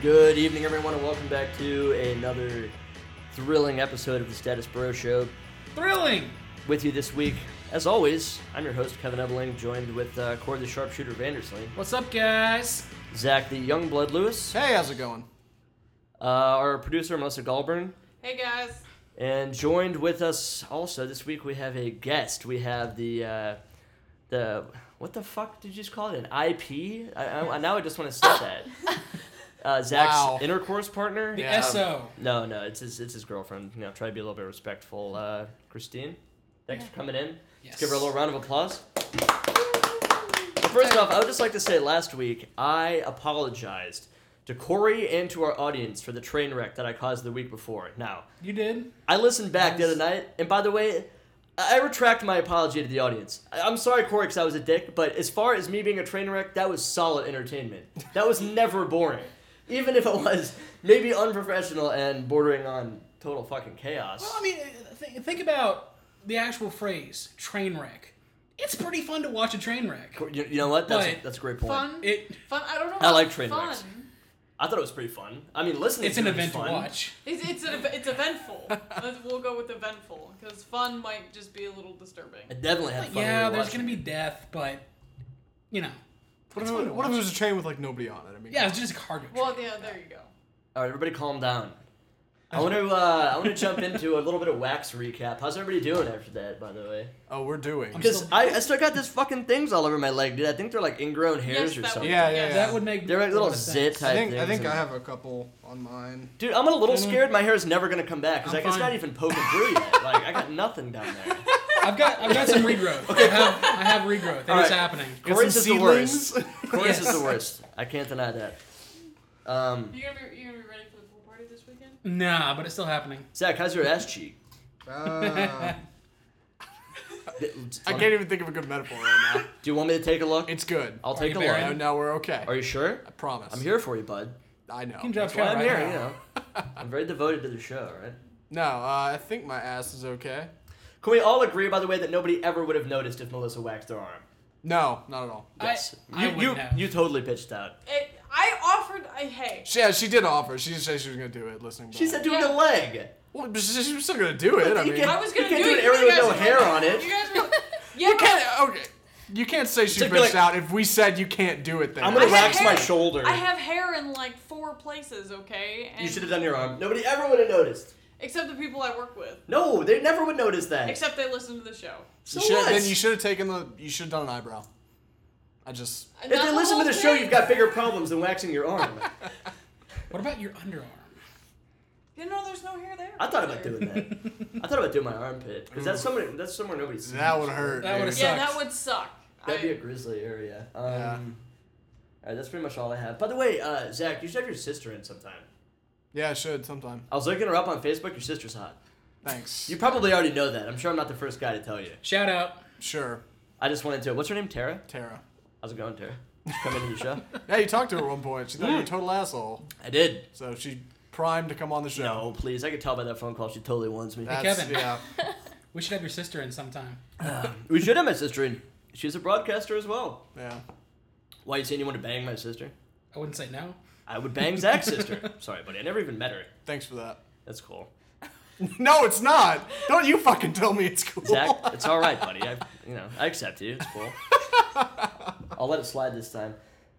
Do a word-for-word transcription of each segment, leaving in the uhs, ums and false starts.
Good evening, everyone, and welcome back to another thrilling episode of the Status Bro Show. Thrilling! With you this week, as always, I'm your host, Kevin Ebeling, joined with uh, Corey the Sharpshooter Vandersleen. What's up, guys? Zach the Youngblood Lewis. Hey, how's it going? Uh, our producer, Melissa Galburn. Hey, guys. And joined with us also this week, we have a guest. We have the, uh, the what the fuck did you just call it? An I P? I, I, now I just want to say that. Uh, Zach's Wow. intercourse partner. The Yeah. S O. No, no, it's his, it's his girlfriend. You know, try to be a little bit respectful. Uh, Christine, thanks for coming in. Yes. Let's give her a little round of applause. First off, I would just like to say last week, I apologized to Corey and to our audience for the train wreck that I caused the week before. Now, You did? I listened back the Nice. other night, and by the way, I retract my apology to the audience. I- I'm sorry, Corey, because I was a dick, but as far as me being a train wreck, that was solid entertainment. That was never boring. Even if it was maybe unprofessional and bordering on total fucking chaos. Well, I mean, th- think about the actual phrase, train wreck. It's pretty fun to watch a train wreck. You, you know what? That's, But- that's a great point. Fun? It Fun? I don't know. I about like train fun. wrecks. I thought it was pretty fun. I mean, listening It's to an it was event to fun. watch. It's it's an, ev- it's eventful. Let's- we'll go with eventful because fun might just be a little disturbing. I definitely had fun. Yeah, when we were there's going to be death, but, you know. What if, it's it, fun to what if it watch. was a train with like nobody on it? I mean, Yeah, it's just a cargo train. Well, yeah, there you go. All right, everybody, calm down. I want to uh, I want to jump into a little bit of wax recap. How's everybody doing after that, by the way? oh, we're doing. I'm Because still- I, I still got this fucking things all over my leg, dude. I think they're like ingrown hairs Yes, or that something. would- Yeah, yeah, yes. yeah. That would make They're like a little lot of zit sense. type I think I things think and- I have a couple on mine. Dude, I'm a little Mhm. scared my hair is never gonna come back because I'm like, it's fine. not even poking through yet. Like I got nothing down there. I've got I've got some regrowth. I have I have regrowth, and All it's right. happening. Get Corey's some is the worst. seedlings. Corey's is Yes. the worst. I can't deny that. Um, You gonna be you gonna be ready for the pool party this weekend? Nah, but it's still happening. Zach, how's your ass cheek? Ah. It's I fun. can't even think of a good metaphor right now. Do you want me to take a look? It's good. I'll Are take a you look. buried? Now, now we're okay. Are you sure? I promise. I'm here for you, bud. I know. You can drop That's why shot I'm right here. now. You know, I'm very devoted to the show, right? No, uh, I think my ass is okay. Can we all agree, by the way, that nobody ever would have noticed if Melissa waxed her arm? No, not at all. I- Yes. I you, wouldn't you, have. you totally pitched out. It, I offered. I hey. She, yeah, she did offer. She said she was gonna do it. Listening. She back. said doing Yeah. the leg. Well, but she, she was still gonna do it. I You mean, can't- I was gonna You can't do do it. an area you with guys no were- hair on it. You guys were. Yeah, you but- can't. Okay. You can't say she Just bitched be like, out if we said you can't do it. Then I'm gonna I have wax my hair. shoulder. I have hair in like four places, okay? And You should have done your arm. Nobody ever would have noticed. Except the people I work with. No, they never would notice that. Except they listen to the show. So You should- what? Then you should have taken the. You should have done an eyebrow. I just. If they listen to the show, you've got bigger problems than waxing your arm. What about your underarm? You know, there's no hair there. I thought about doing that. I thought about doing my armpit because that's somewhere that's somewhere nobody sees. That would hurt. That dude. would've Yeah, sucks. that would suck. That'd I- be a grizzly area. Um, Yeah. All right, that's pretty much all I have. By the way, uh, Zach, you should have your sister in sometime. Yeah, I should sometime. I was looking her up on Facebook. Your sister's hot. Thanks. You probably already know that. I'm sure I'm not the first guy to tell you. Shout out. Sure, I just wanted to. What's her name? Tara. Tara. How's it going, Tara? Did you come into the show? Yeah, you talked to her at one point. She thought you were a total asshole. I did. So she primed to come on the show. No, please. I could tell by that phone call she totally wants me. That's, Kevin. Yeah. We should have your sister in sometime. We should have my sister in. She's a broadcaster as well. Yeah. Why you saying you want to bang my sister? I wouldn't say no. I would bang Zach's sister. Sorry, buddy. I never even met her. Thanks for that. That's cool. No, it's not. Don't you fucking tell me it's cool. Zach, it's all right, buddy. I, you know, I accept you. It's cool. I'll let it slide this time.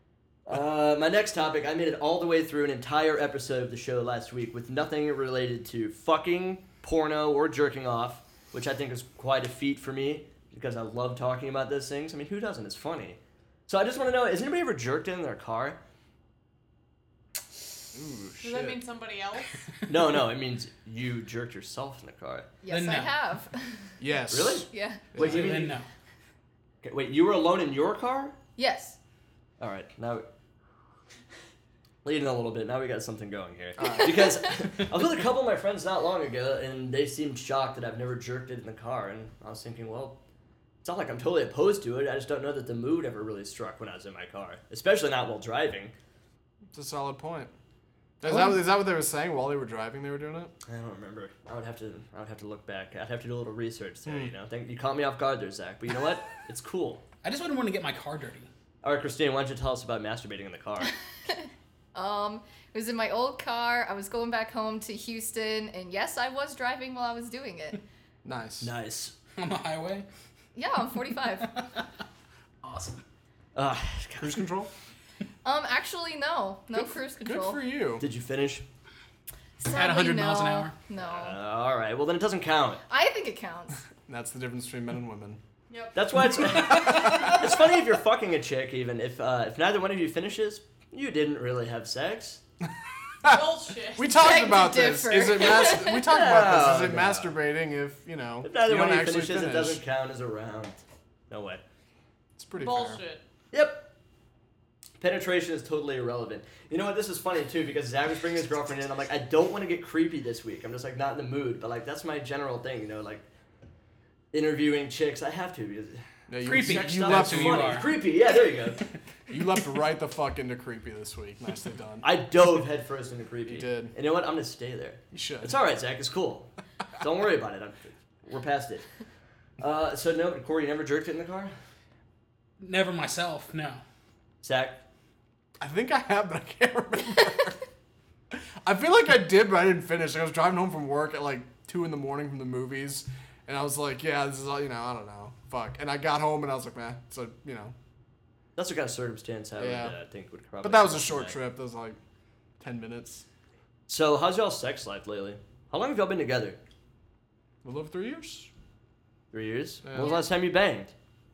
Uh, my next topic, I made it all the way through an entire episode of the show last week with nothing related to fucking, porno, or jerking off, which I think is quite a feat for me because I love talking about those things. I mean, who doesn't? It's funny. So I just want to know, has anybody ever jerked in their car? Ooh, Does shit. that mean somebody else? No, no, it means you jerked yourself in the car. Yes, Then I no. have. Yes. Really? Yeah. Wait, you Then mean, no. okay, wait, you were alone in your car? Yes. All right, now leading a little bit. Now we got something going here. All right. Because I was with a couple of my friends not long ago, and they seemed shocked that I've never jerked it in the car. And I was thinking, well, it's not like I'm totally opposed to it. I just don't know that the mood ever really struck when I was in my car, especially not while driving. It's a solid point. Is that, is that what they were saying while they were driving? They were doing it. I don't remember. I would have to. I would have to look back. I'd have to do a little research there. Hmm. You know, Think, you caught me off guard there, Zach. But you know what? It's cool. I just wouldn't want to get my car dirty. All right, Christine, why don't you tell us about masturbating in the car? Um, it was in my old car. I was going back home to Houston, and yes, I was driving while I was doing it. Nice. Nice. On the highway. Yeah, I'm forty-five. Awesome. Uh, Cruise control? Um, actually, no, no Good- cruise control. Good for you. did you finish? Sadly, At one hundred no. miles an hour? No, Uh, all right. Well, then it doesn't count. I think it counts. That's the difference between men and women. Yep. That's why it's. It's funny if you're fucking a chick, even if uh, if neither one of you finishes, you didn't really have sex. Bullshit. We talked Beg to about this. differ. Is it mas- we talked about this. Is it No, no. masturbating if, you know, If neither you one don't of you actually finishes, finish? it doesn't count as a round. No way. It's pretty fair. Bullshit. Yep. Penetration is totally irrelevant. You know what? This is funny too because Zach was bringing his girlfriend in. I'm like, I don't want to get creepy this week. I'm just like not in the mood. But like that's my general thing. You know, like interviewing chicks. I have to because Yeah, you, Creepy. sex You stuff left, is who you funny. are. Creepy. Yeah, there you go. you left right the fuck into creepy this week. Nicely done. I dove headfirst into creepy. You did. And you know what? I'm gonna stay there. You should. It's all right, Zach. It's cool. Don't worry about it. I'm, we're past it. Uh, so no, Corey, you never jerked it in the car. Never myself, no. Zach. I think I have, but I can't remember. I feel like I did, but I didn't finish. I was driving home from work at like two in the morning from the movies, and I was like, "Yeah, this is all you know." I don't know, fuck. And I got home and I was like, "Man," so you know. That's the kind of circumstance I Yeah. would uh, think would probably. But that was a come short back. trip. That was like ten minutes. So how's y'all's sex life lately? How long have y'all been together? A little over three years. Three years. Yeah. When was the last time you banged?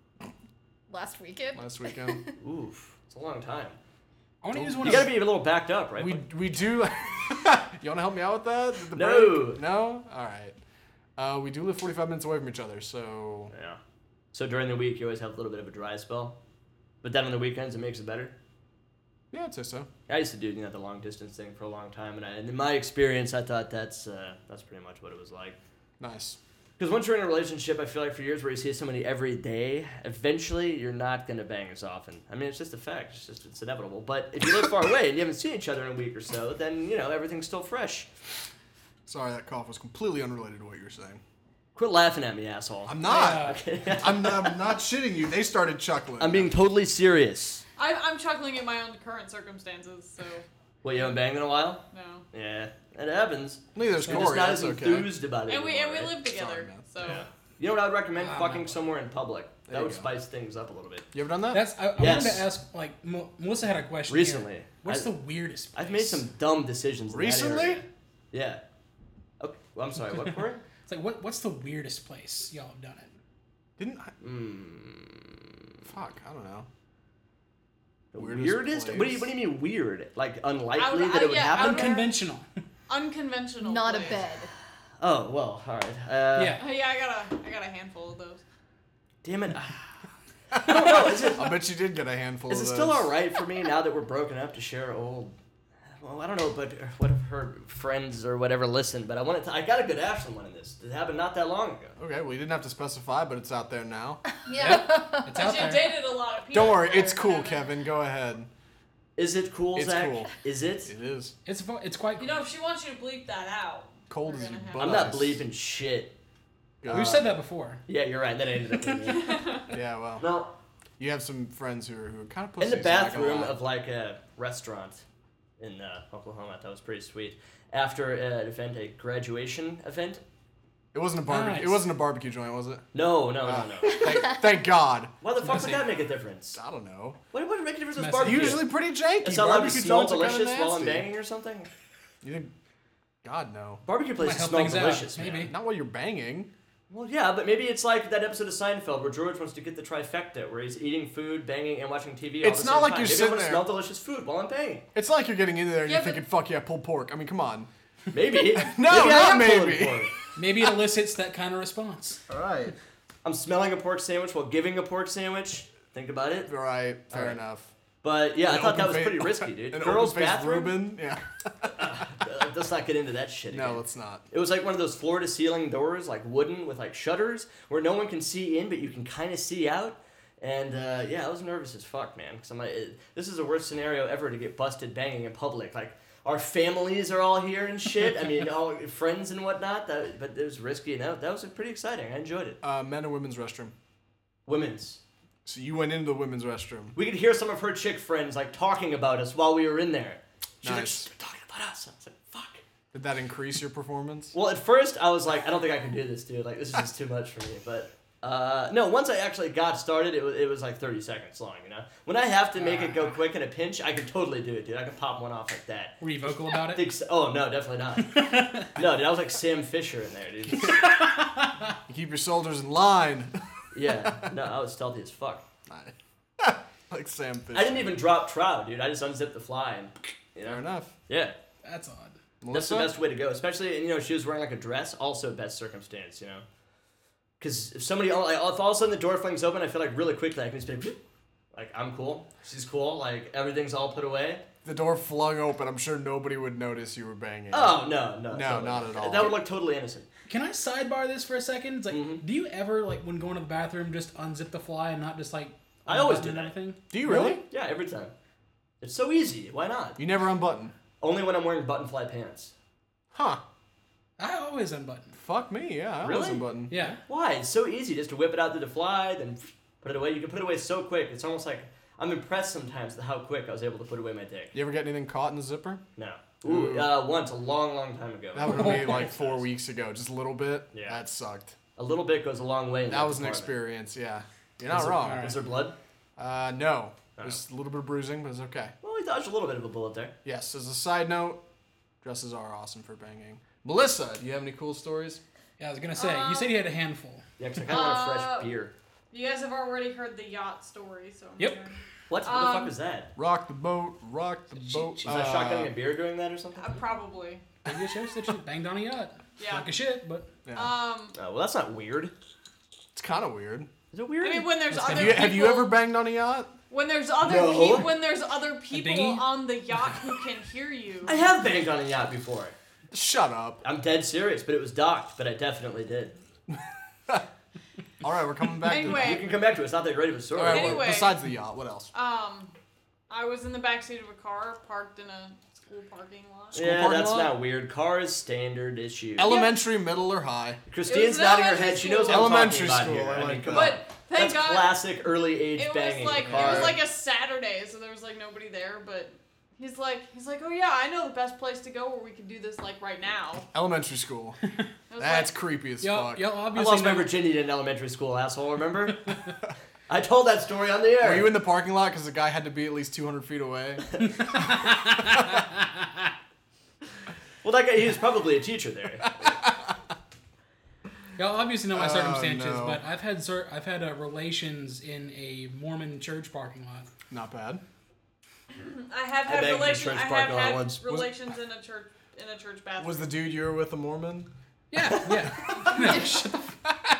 Last weekend. Last weekend. Oof, it's a long time. I want to use one You of gotta be a little backed up, right? we we do. You want to help me out with that? The No. break? No. All right. Uh, we do live forty-five minutes away from each other, so Yeah. So during the week you always have a little bit of a dry spell, but then on the weekends it makes it better. yeah, I'd say so. I used to do you know the long distance thing for a long time, and, I, and in my experience, I thought that's uh, that's pretty much what it was like. Nice. Because once you're in a relationship, I feel like for years where you see somebody every day, eventually you're not gonna bang as often. I mean, it's just a fact. It's just it's inevitable. But if you live far away and you haven't seen each other in a week or so, then you know everything's still fresh. Sorry, that cough was completely unrelated to what you were saying. Quit laughing at me, asshole. I'm not. Yeah. Okay. I'm, not I'm not shitting you. They started chuckling. I'm being totally serious. I'm, I'm chuckling at my own current circumstances, so What, you haven't banged in a while? no. Yeah, it happens. Neither there's I'm Corey. just not That's as okay. enthused about it. And we and anymore, we right? live together, Sorry, man. so Yeah. You know what I would recommend? Ah, Fucking my- somewhere in public. There That you would go. spice things up a little bit. You ever done that? That's I, I Yes. wanted to ask like Mo- Melissa had a question here. Recently. What's I- the weirdest? I've made place? some dumb decisions. in that Recently? area. Yeah. Okay. Well, I'm sorry. What, Corey? It's like what what's the weirdest place y'all have done it? Didn't I? Mm, Fuck, I don't know. the Weirdest weirdest? What do you place? What do you mean weird? Like unlikely Out- that it would yeah, happen? out- Unconventional. unconventional. Not a place. bed. Oh well. All right. Uh, Yeah. Uh, yeah, I got a I got a handful of those. Damn it. I don't know. Is it? I bet you did get a handful Is of it those. still all right for me now that we're broken up to share old? Well, I don't know, but what if her friends or whatever listen? But I wanted to. I got a good Ashland one in this. It happened not that long ago. Okay, well, you didn't have to specify, but it's out there now. Yeah. It's out But you there. dated a lot of people. Don't worry, for it's cool, having- Kevin. Go ahead. Is it cool, It's Zach? cool. Is it? It is. It's fu- it's quite. You know, if she wants you to bleep that out. Cold We're as gonna your have- butt. I'm not ice. bleeping shit. Uh, We've said that before. Yeah, you're right. That ended up being it. Yeah, well, No, you have some friends who are who are kind of in pussies. the not gonna bathroom lie. of like a restaurant in uh, Oklahoma. That was pretty sweet. After an event, a graduation event. It wasn't a barbecue. Nice. It wasn't a barbecue joint, was it? No, no, Ah. no, no. thank, thank God. Why the fuck Messy. would that make a difference? I don't know. What would make a difference with Messy. barbecue? Usually pretty janky. It's not allowed to Barbecue smell joints are kinda delicious while I'm nasty. banging or something. You think? God no. Barbecue Might places help smell things out, delicious, maybe. man. Not while you're banging. Well, yeah, but maybe it's like that episode of Seinfeld where George wants to get the trifecta, where he's eating food, banging, and watching T V. All It's at the not same like time. you're maybe I sitting want to there- smell delicious food while I'm banging. It's not like you're getting in there and Yeah, you're but- thinking, "Fuck yeah, pulled pork." I mean, come on. Maybe. No, maybe I not am pulling maybe. pork. Maybe it elicits that kind of response. All right. I'm smelling a pork sandwich while giving a pork sandwich. Think about it. All right. Fair All right. enough. But yeah, I An thought that open was fa- pretty risky, dude. An Girls' open-faced bathroom. Reuben. Yeah. Uh, let's not get into that shit again. No, let's not. It was like one of those floor to ceiling doors, like wooden with like shutters, where no one can see in, but you can kind of see out. And uh, yeah, I was nervous as fuck, man. Because I'm like, it- this is the worst scenario ever to get busted banging in public. Like our families are all here and shit. I mean, all friends and whatnot. That, but it was risky, and that, that was pretty exciting. I enjoyed it. Uh, men and women's restroom. Women's. So you went into the women's restroom. We could hear some of her chick friends like talking about us while we were in there. She's like, Nice. "Shh, they're talking about us." I was like, "Fuck." Did that increase your performance? Well, at first I was like, I don't think I can do this, dude. Like, this is just too much for me. But uh, no, once I actually got started, it was it was like thirty seconds long. You know, when I have to make it go quick in a pinch, I can totally do it, dude. I can pop one off like that. Were you vocal about I it? think so. Oh no, definitely not. No, dude, I was like Sam Fisher in there, dude. You keep your soldiers in line. Yeah, no, I was stealthy as fuck. Like Sam Fisher. I didn't even drop trow, dude. I just unzipped the fly and, you know. Fair enough. Yeah, That's odd. that's Melissa? the best way to go. Especially, and, you know, she was wearing like a dress. Also, best circumstance, you know. Because if somebody, like, if all of a sudden the door flings open, I feel like really quickly I can just be like, like, I'm cool. She's cool. Like, everything's all put away. The door flung open. I'm sure nobody would notice you were banging. Oh no, no, No, totally. not at all. That would look totally innocent. Can I sidebar this for a second? It's like, Mhm. do you ever, like, when going to the bathroom, just unzip the fly and not just, like, I always unbutton do and that. everything? Do you really? Yeah, every time. It's so easy. Why not? You never unbutton. Only when I'm wearing button fly pants. Huh. I always unbutton. Fuck me, yeah. I Really? was unbutton. Yeah. Why? It's so easy just to whip it out through the fly, then put it away. You can put it away so quick. It's almost like I'm impressed sometimes at how quick I was able to put away my dick. You ever get anything caught in the zipper? No. Ooh, uh, once a long, long time ago. That happened to me like four weeks ago. Just a little bit. Yeah. That sucked. A little bit goes a long way. In That that was an department. experience, yeah. You're Is not there- wrong. Alright. Is there blood? Uh, no. Oh. Just a little bit of bruising, but it's okay. Well, we dodged a little bit of a bullet there. Yes, as a side note, dresses are awesome for banging. Melissa, do you have any cool stories? Yeah, I was going to say, Uh, you said you had a handful. Yeah, because I kind of want a Uh, fresh beer. You guys have already heard the yacht story, so. I'm Yep. here. What? What the um, fuck was that? Rock the boat, rock the She- boat. she- Was I uh, shotgunning a beer doing that or something? Uh, probably. Maybe it shows that you banged on a yacht. Yeah. Like a shit, but yeah. Um, Oh, well, that's not weird. It's kind of weird. Is it weird? I mean, when there's Have other Have you, people, have you ever banged on a yacht? when there's other No. people, when there's other people dinghy? on the yacht who can hear you. I have banged on a yacht before. Shut up. I'm dead serious, but it was docked, but I definitely did. All right, we're coming back Anyway. You can come back to it. It's not that great of a to story. All right, well, Anyway. besides the yacht, what else? Um, I was in the backseat of a car parked in a school parking lot. School Yeah, parking that's lot? not weird. Car is standard issue. Elementary, middle, or high? Christine's It was nodding her elementary head. She knows what school. I'm Elementary talking about school, here. I I mean, like come that. on. But thank That's God, classic early age it banging. was like in it the car. was like a Saturday, so there was like nobody there. But he's like he's like, oh yeah, I know the best place to go where we can do this like right now. Elementary school. I was That's like, creepy as y'all, fuck. y'all I obviously lost my know- virginity in elementary school, asshole. Remember? I told that story on the air. Were you in the parking lot because the guy had to be at least two hundred feet away? Well, that guy, he was probably a teacher there. Y'all obviously know my Oh, circumstances, no. but I've had cer- I've had uh, relations in a Mormon church parking lot. Not bad. I have I had banged in a relations. church I have parking lot had once. Was- relations in a church in a church bathroom. Was the dude you were with a Mormon? Yeah, yeah. Shut the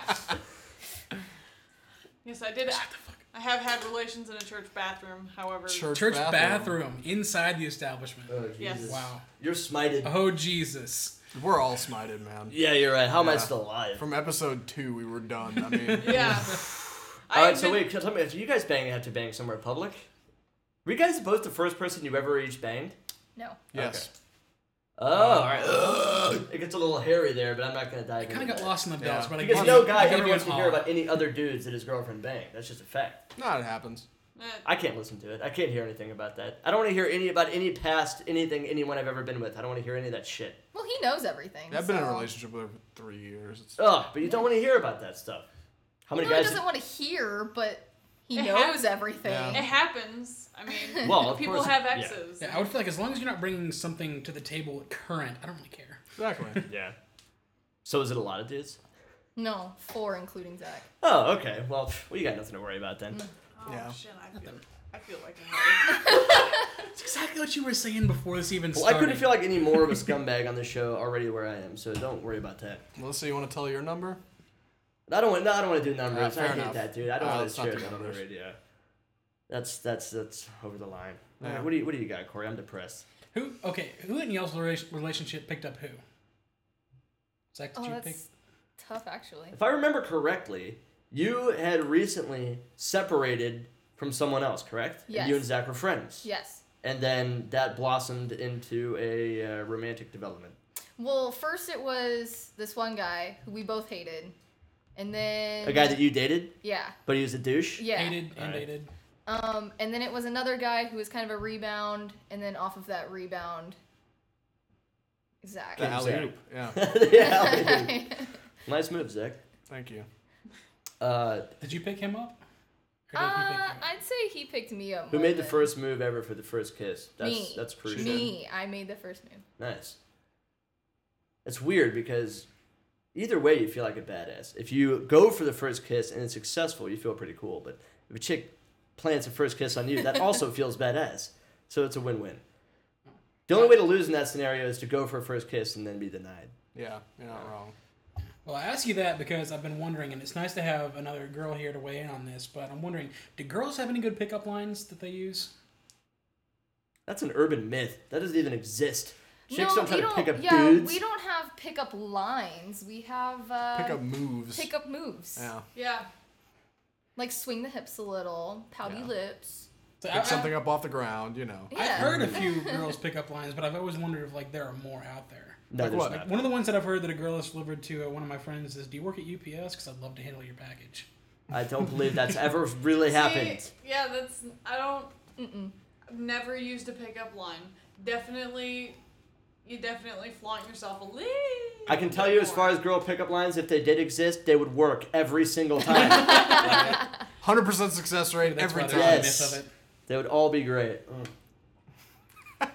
Yes, I did. I have had relations in a church bathroom. However, Church, Church bathroom. bathroom inside the establishment. Oh, Yes. Jesus. Wow. You're smited. Oh Jesus. We're all smited, man. Yeah, you're right. How am I Yeah. still alive? From episode two, we were done. I mean, yeah. All right, I've so been- wait, tell me, do you guys bang have to bang somewhere public? Were you guys both the first person you ever each banged? No. yes. Oh, all right. Ugh. It gets a little hairy there, but I'm not gonna dive I kind of into got that. lost in the belts, Yeah. but I Because gave no you- I guy gave ever you wants an to hear awe. about any other dudes that his girlfriend banged. That's just a fact. No, it happens. eh, I can't listen to it. I can't hear anything about that. I don't want to hear any about any past anything anyone I've ever been with. I don't want to hear any of that shit. Well, he knows everything. I've been in a so- relationship with her for three years. It's, Ugh, but you don't want to hear about that stuff. How He many really guys? doesn't want to hear, but he It knows happens. everything. Yeah. it happens. I mean, Well, of people course, have yeah. exes. Yeah, I would feel like as long as you're not bringing something to the table current, I don't really care. exactly. Yeah. So is it a lot of dudes? No, four including Zach. Oh, okay. Well, well, you got nothing to worry about then. Oh Yeah. shit! I feel, I feel like a It's exactly what you were saying before this even Well, I started. couldn't feel like any more of a scumbag on the show already where I am, so don't worry about that. Melissa, you want to tell your number? I don't want. No, I don't want to do numbers. Uh, I fair hate enough. that, dude. I don't Uh, want let's to not share do that on the numbers. radio. That's that's that's over the line. All Yeah. right, what do you what do you got, Corey? I'm depressed. Who? Okay, who in y'all's rela- relationship picked up who? Zach, did Oh, you that's pick? tough, actually. If I remember correctly, you had recently separated from someone else, correct? And Yes. you and Zach were friends. Yes. And then that blossomed into a uh, romantic development. Well, first it was this one guy who we both hated, and then A guy that you dated, yeah, but he was a douche. yeah. Hated and Alright. dated. Um, and then it was another guy who was kind of a rebound, and then off of that rebound, Zach. The alley oop. Yeah. Yeah, alley-oop. Nice move, Zach. Thank you. Uh, Did you pick him up? Or did he pick Uh, you up? I'd say he picked me up. who more made the than- first move ever for the first kiss? That's Me. that's crucial. Me. I made the first move. Nice. It's weird because either way you feel like a badass. If you go for the first kiss and it's successful, you feel pretty cool. But if a chick plants a first kiss on you, that also feels badass. So it's a win-win. The only way to lose in that scenario is to go for a first kiss and then be denied. Yeah, you're not wrong. Well, I ask you that because I've been wondering, and it's nice to have another girl here to weigh in on this, but I'm wondering, do girls have any good pickup lines that they use? That's an urban myth. That doesn't even exist. Chicks no, don't try we to don't. pick up yeah, dudes. we don't have pickup lines. We have uh, Pick up moves. pickup moves. Yeah. Yeah. Like swing the hips a little, pouty Yeah. lips. So Pick I, something up off the ground, you know. Yeah. I've heard a few girls pickup lines, but I've always wondered if like there are more out there. No, Like there's what? not. Like one of the ones that I've heard that a girl has delivered to uh, one of my friends is, "Do you work at U P S? Because I'd love to handle your package." I don't believe that's ever really happened. See, yeah, that's I don't. Mm-mm. I've never used a pickup line. Definitely, you definitely flaunt yourself a little. I can tell you as far as girl pickup lines, if they did exist, they would work every single time. one hundred percent success rate That's every why time. there's a Yes. myth of it. They would all be great. Mm.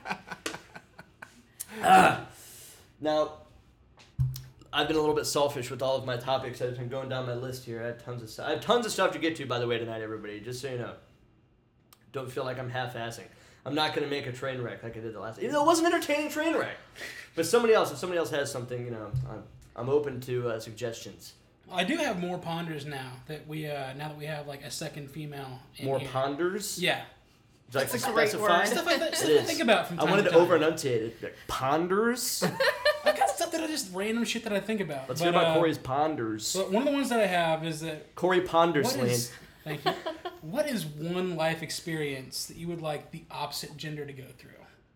Ah. Now, I've been a little bit selfish with all of my topics. I've been going down my list here. I have tons of stuff. I have tons of stuff to get to, by the way, tonight, everybody. Just so you know, don't feel like I'm half-assing. I'm not going to make a train wreck like I did the last. Even though it was an entertaining train wreck, but somebody else, if somebody else has something, you know, I'm I'm open to uh, suggestions. Well, I do have more ponders now that we uh, now that we have like a second female. In More here. ponders. Yeah, Would you like That's to a great specify? word. stuff I, th- It stuff I is. think about from I time wanted to to time. over enunciate it. Like, ponders. I've got stuff that I just random shit that I think about. Let's but, hear about uh, Corey's ponders. But one of the ones that I have is that Corey Ponders what Lane. is thank you. What is one life experience that you would like the opposite gender to go through?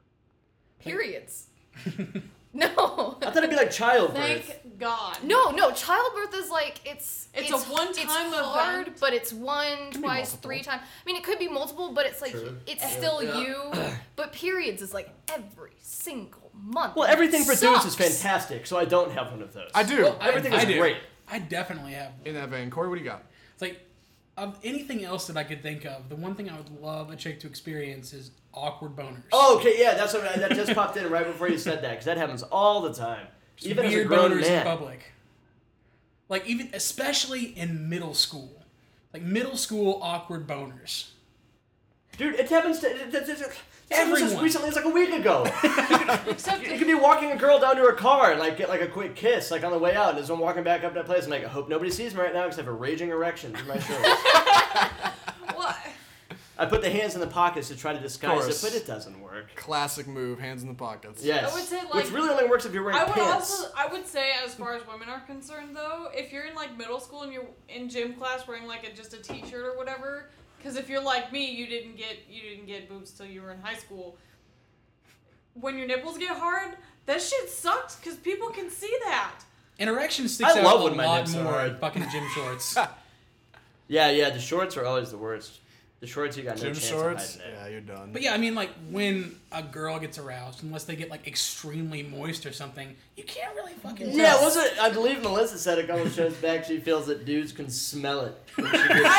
Periods. No. I thought it'd be like childbirth. Thank God. No, no. Childbirth is like it's It's a one-time it's hard, event. but it's one, be twice, multiple. three times. I mean, it could be multiple, but it's like True. it's still Yeah. you. But periods is like every single month. Well, and it everything for dudes is sucks. fantastic, so I don't have one of those. I do. Well, I- Everything I is do. great. I definitely have. In that vein. Corey, what do you got? It's like of anything else that I could think of, the one thing I would love a chick to experience is awkward boners. Oh, okay, yeah, that's what I, that just popped in right before you said that, because that happens all the time. Just Even as a weird grown boners in man. public. Like even especially in middle school, like middle school awkward boners. Dude, it happens to. It, it, it, it happens just Everyone. recently, it's like a week ago. Except You could be walking a girl down to her car and like get like a quick kiss like on the way out, and as I'm walking back up that place, I'm like, I hope nobody sees me right now because I have a raging erection in my shirt. what? I put the hands in the pockets to try to disguise it, course. but it doesn't work. Classic move, hands in the pockets. Yes. I would say, which like- really only works if you're wearing I would pants. also, I would say, as far as women are concerned, though, if you're in like middle school and you're in gym class wearing like a, just a t-shirt or whatever, because if you're like me, you didn't get you didn't get boobs till you were in high school. When your nipples get hard, that shit sucks because people can see that. And erection sticks I out love a when my lot nips are more hard. in fucking gym shorts. Yeah, yeah, the shorts are always the worst. The shorts, you got no Gym chance shorts? of hiding it. Yeah, you're done. But yeah, I mean, like when a girl gets aroused, unless they get like extremely moist or something, you can't really fucking. Yeah, tell. was it? I believe Melissa said a couple shows back she feels that dudes can smell it. When she gets turned on.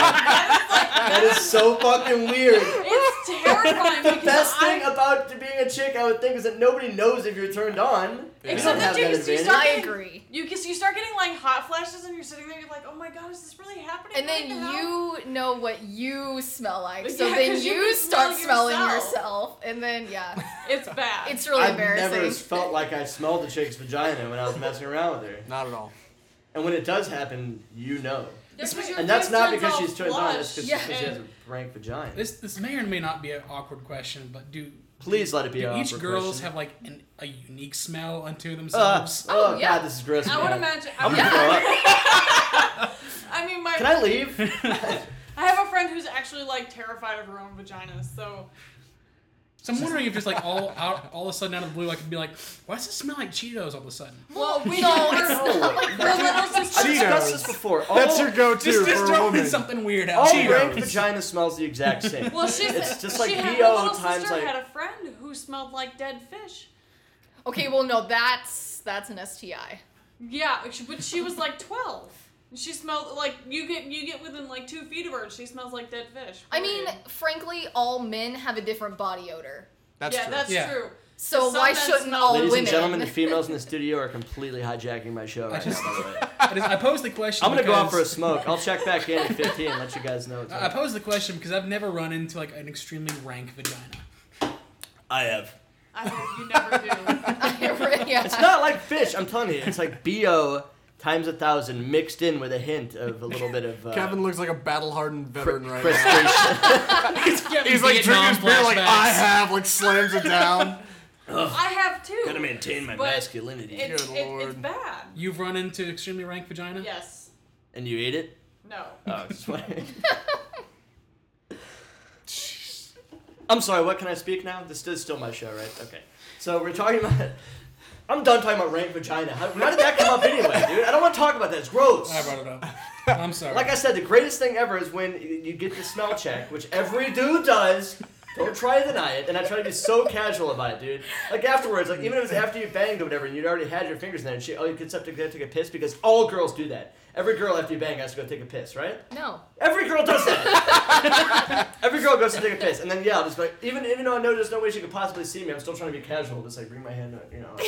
That is so fucking weird. It's terrifying The because best I, thing about being a chick, I would think, is that nobody knows if you're turned on. You Except don't that have you- that you advantage. start I getting- agree. you cause you start getting like hot flashes and you're sitting there, you're like, oh my god, is this really happening? And right then now? you know what you smell like, so Yeah, then 'cause you you can start smell smelling yourself. yourself, and then yeah, It's bad. it's really I've embarrassing. never felt like I smelled a chick's vagina when I was messing around with her. Not at all. And when it does happen, you know. Yeah, 'cause your And that's face not turns because all she's turned on, it's flushed because Yeah. she has and- a rank vagina. This this may or may not be an awkward question, but do Please let it be do an each awkward girls question. have like an, a unique smell unto Uh, themselves? oh, Oh, yeah. God, this is gross. I would man. imagine. I, I'm would, gonna throw up. I mean, my Can I leave? I have a friend who's actually like terrified of her own vagina, so So I'm wondering if just like all out, all of a sudden out of the blue, I could be like, why does it smell like Cheetos all of a sudden? Well, we No, know it's her, not like her little sister. I've discussed Cheetos. this before. All, That's your go-to Just, just for a throw in woman. something weird out. all Cheetos. rank vagina smells the exact same. Well, she's It's just she like had, B O her little times sister like- had a friend who smelled like dead fish. Okay, well, no, that's that's an S T I. Yeah, she- but she was like twelve. She smelled like you get you get within like two feet of her, and she smells like dead fish. I mean, Period. frankly, all men have a different body odor. That's yeah, true. that's Yeah. true. So Some why men shouldn't smell- all Ladies women? and gentlemen, the females in the studio are completely hijacking my show right just- now, by the way. I, just, I posed the question. I'm gonna go out for a because- smoke. I'll check back in at fifteen and let you guys know what's I I up. posed the question because I've never run into like an extremely rank vagina. I have. I hope you never do. yeah. It's not like fish, I'm telling you. It's like B O times a thousand mixed in with a hint of a little bit of uh, Kevin looks like a battle-hardened veteran right now. frustration. He's like drinking his beer like flashbacks. I have, like slams it down. I have too. Gotta maintain my But masculinity. It's, Good it, lord. it's bad. You've run into extremely rank vagina? Yes. And you ate it? No. Oh, just wondering. I'm sorry, what can I speak now? This is still my show, right? Okay. So we're talking about... I'm done talking about rank vagina. How, how did that come up anyway, dude? I don't want to talk about that. It's gross. I brought it up. I'm sorry. Like I said, the greatest thing ever is when you you get the smell check, which every dude does. Don't try to deny it. And I try to be so casual about it, dude. Like afterwards, like even if it's after you banged or whatever, and you'd already had your fingers in there, and she, oh, you gets up to go take a piss because all girls do that. Every girl after you bang has to go take a piss, right? No. Every girl does that. Every girl goes to take a piss, and then yeah, I'll just be like, even even though I know there's no way she could possibly see me, I'm still trying to be casual. Just like bring my hand, up, you know.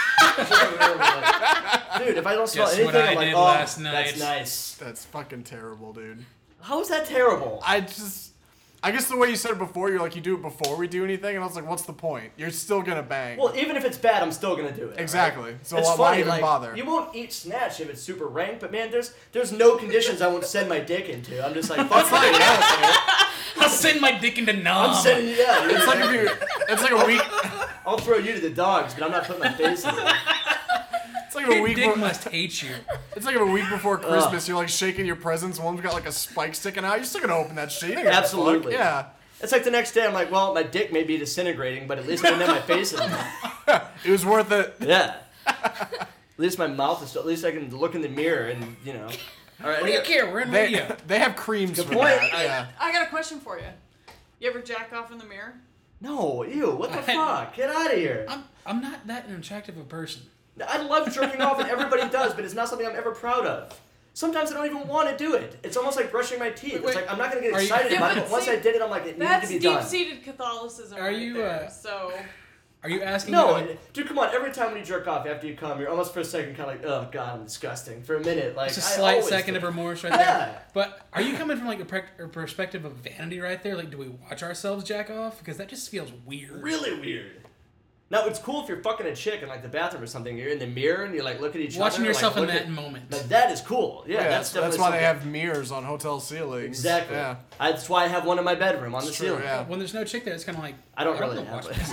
Like, dude, if I don't smell Guess anything, what I I'm like, did oh, last night." that's nice. That's fucking terrible, dude. How is that terrible? I just, I guess the way you said it before, you're like, you do it before we do anything, and I was like, what's the point? You're still gonna bang. Well, even if it's bad, I'm still gonna do it. Exactly. right? So it's why, funny, why even like, bother? You won't eat snatch if it's super rank, but man, there's there's no conditions I won't send my dick into. I'm just like, fuck it, you know, I'll send my dick into numb. I'm sending you out. It's like if you, it's like a week, I'll throw you to the dogs, but I'm not putting my face in it. it's like a Your week. dick Be- must hate you. it's like a week before Christmas. You're like shaking your presents. One's got like a spike sticking out. You're still gonna open that shit. You don't give a fuck. Absolutely. Yeah. It's like the next day, I'm like, well, my dick may be disintegrating, but at least I didn't have my face in it. It was worth it. Yeah. At least my mouth is still, at least I can look in the mirror and, you know. All right. What do you anyway- care? We're in They, radio. they have creams Good for point. that. I- Yeah. I got a question for you. You ever jack off in the mirror? No, ew, what the fuck? Get out of here. I'm I'm not that an attractive a person. I love jerking off, and everybody does, but it's not something I'm ever proud of. Sometimes I don't even want to do it. It's almost like brushing my teeth. Wait, It's like I'm not gonna get are you- excited Yeah, about it, but but once see, I did it, I'm like, it needed That's to be done. deep-seated Catholicism Are right you, there. uh, So Are you asking? No, me to- dude, come on. Every time when you jerk off after you come, you're almost for a second kind of like, oh god, I'm disgusting. For a minute, like It's a I slight always second do. of remorse right Yeah. there. But are you coming from like a, pre- a perspective of vanity right there? Like, do we watch ourselves jack off? Because that just feels weird. Really weird. Now it's cool if you're fucking a chick in like the bathroom or something. You're in the mirror and you like look at each Watching other. yourself like, in look that at, moment. Like, that is cool. Yeah, Yeah, that's that's, that's definitely why they something- have mirrors on hotel ceilings. Exactly. Yeah. I, that's why I have one in my bedroom on the It's true, ceiling. yeah. When there's no chick there, it's kind of like I don't I really don't have watch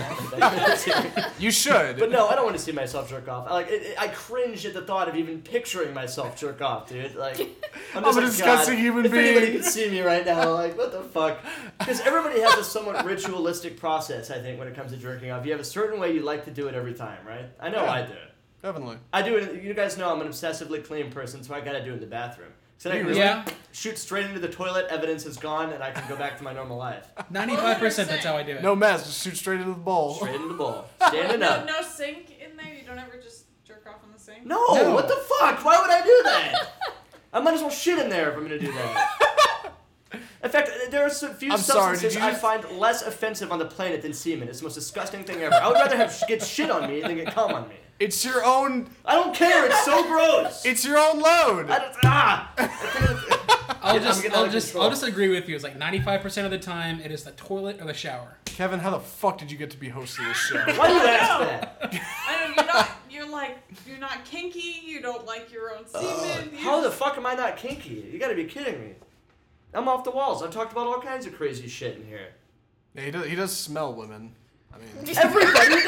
one. You should. But no, I don't want to see myself jerk off. I like it, it- I cringe at the thought of even picturing myself jerk off, dude. Like, I'm, I'm just a like, disgusting God, human if anybody being. could see me right now, like, what the fuck? Because everybody has a somewhat ritualistic process, I think, when it comes to jerking off. You have a certain way you like to do it every time, right? I know Yeah. I do. Definitely. I do it. You guys know I'm an obsessively clean person, so I gotta do it in the bathroom. So I can just Yeah, shoot straight into the toilet, evidence is gone, and I can go back to my normal life. ninety-five percent. That's how I do it. No mess. Just shoot straight into the bowl. Straight into the bowl. Standing no, up. no sink in there. You don't ever just jerk off in the sink. No, No. what the fuck? Why would I do that? I might as well shit in there if I'm gonna do that. In fact, there are a few I'm sorry, substances did you I just- find less offensive on the planet than semen. It's the most disgusting thing ever. I would rather have get shit on me than get cum on me. It's your own. I don't care. It's so gross. It's your own load. I don't, ah. I can't- I'll I'm just, getting out I'll of just, control. I'll just agree with you. It's like ninety-five percent of the time, it is the toilet or the shower. Kevin, how the fuck did you get to be host of this show? Why do you ask that? I know you're not. You're like you're not kinky. You don't like your own semen. you How the just- fuck am I not kinky? You gotta be kidding me. I'm off the walls. I've talked about all kinds of crazy shit in here. Yeah, he does. He does smell women. I mean, Everybody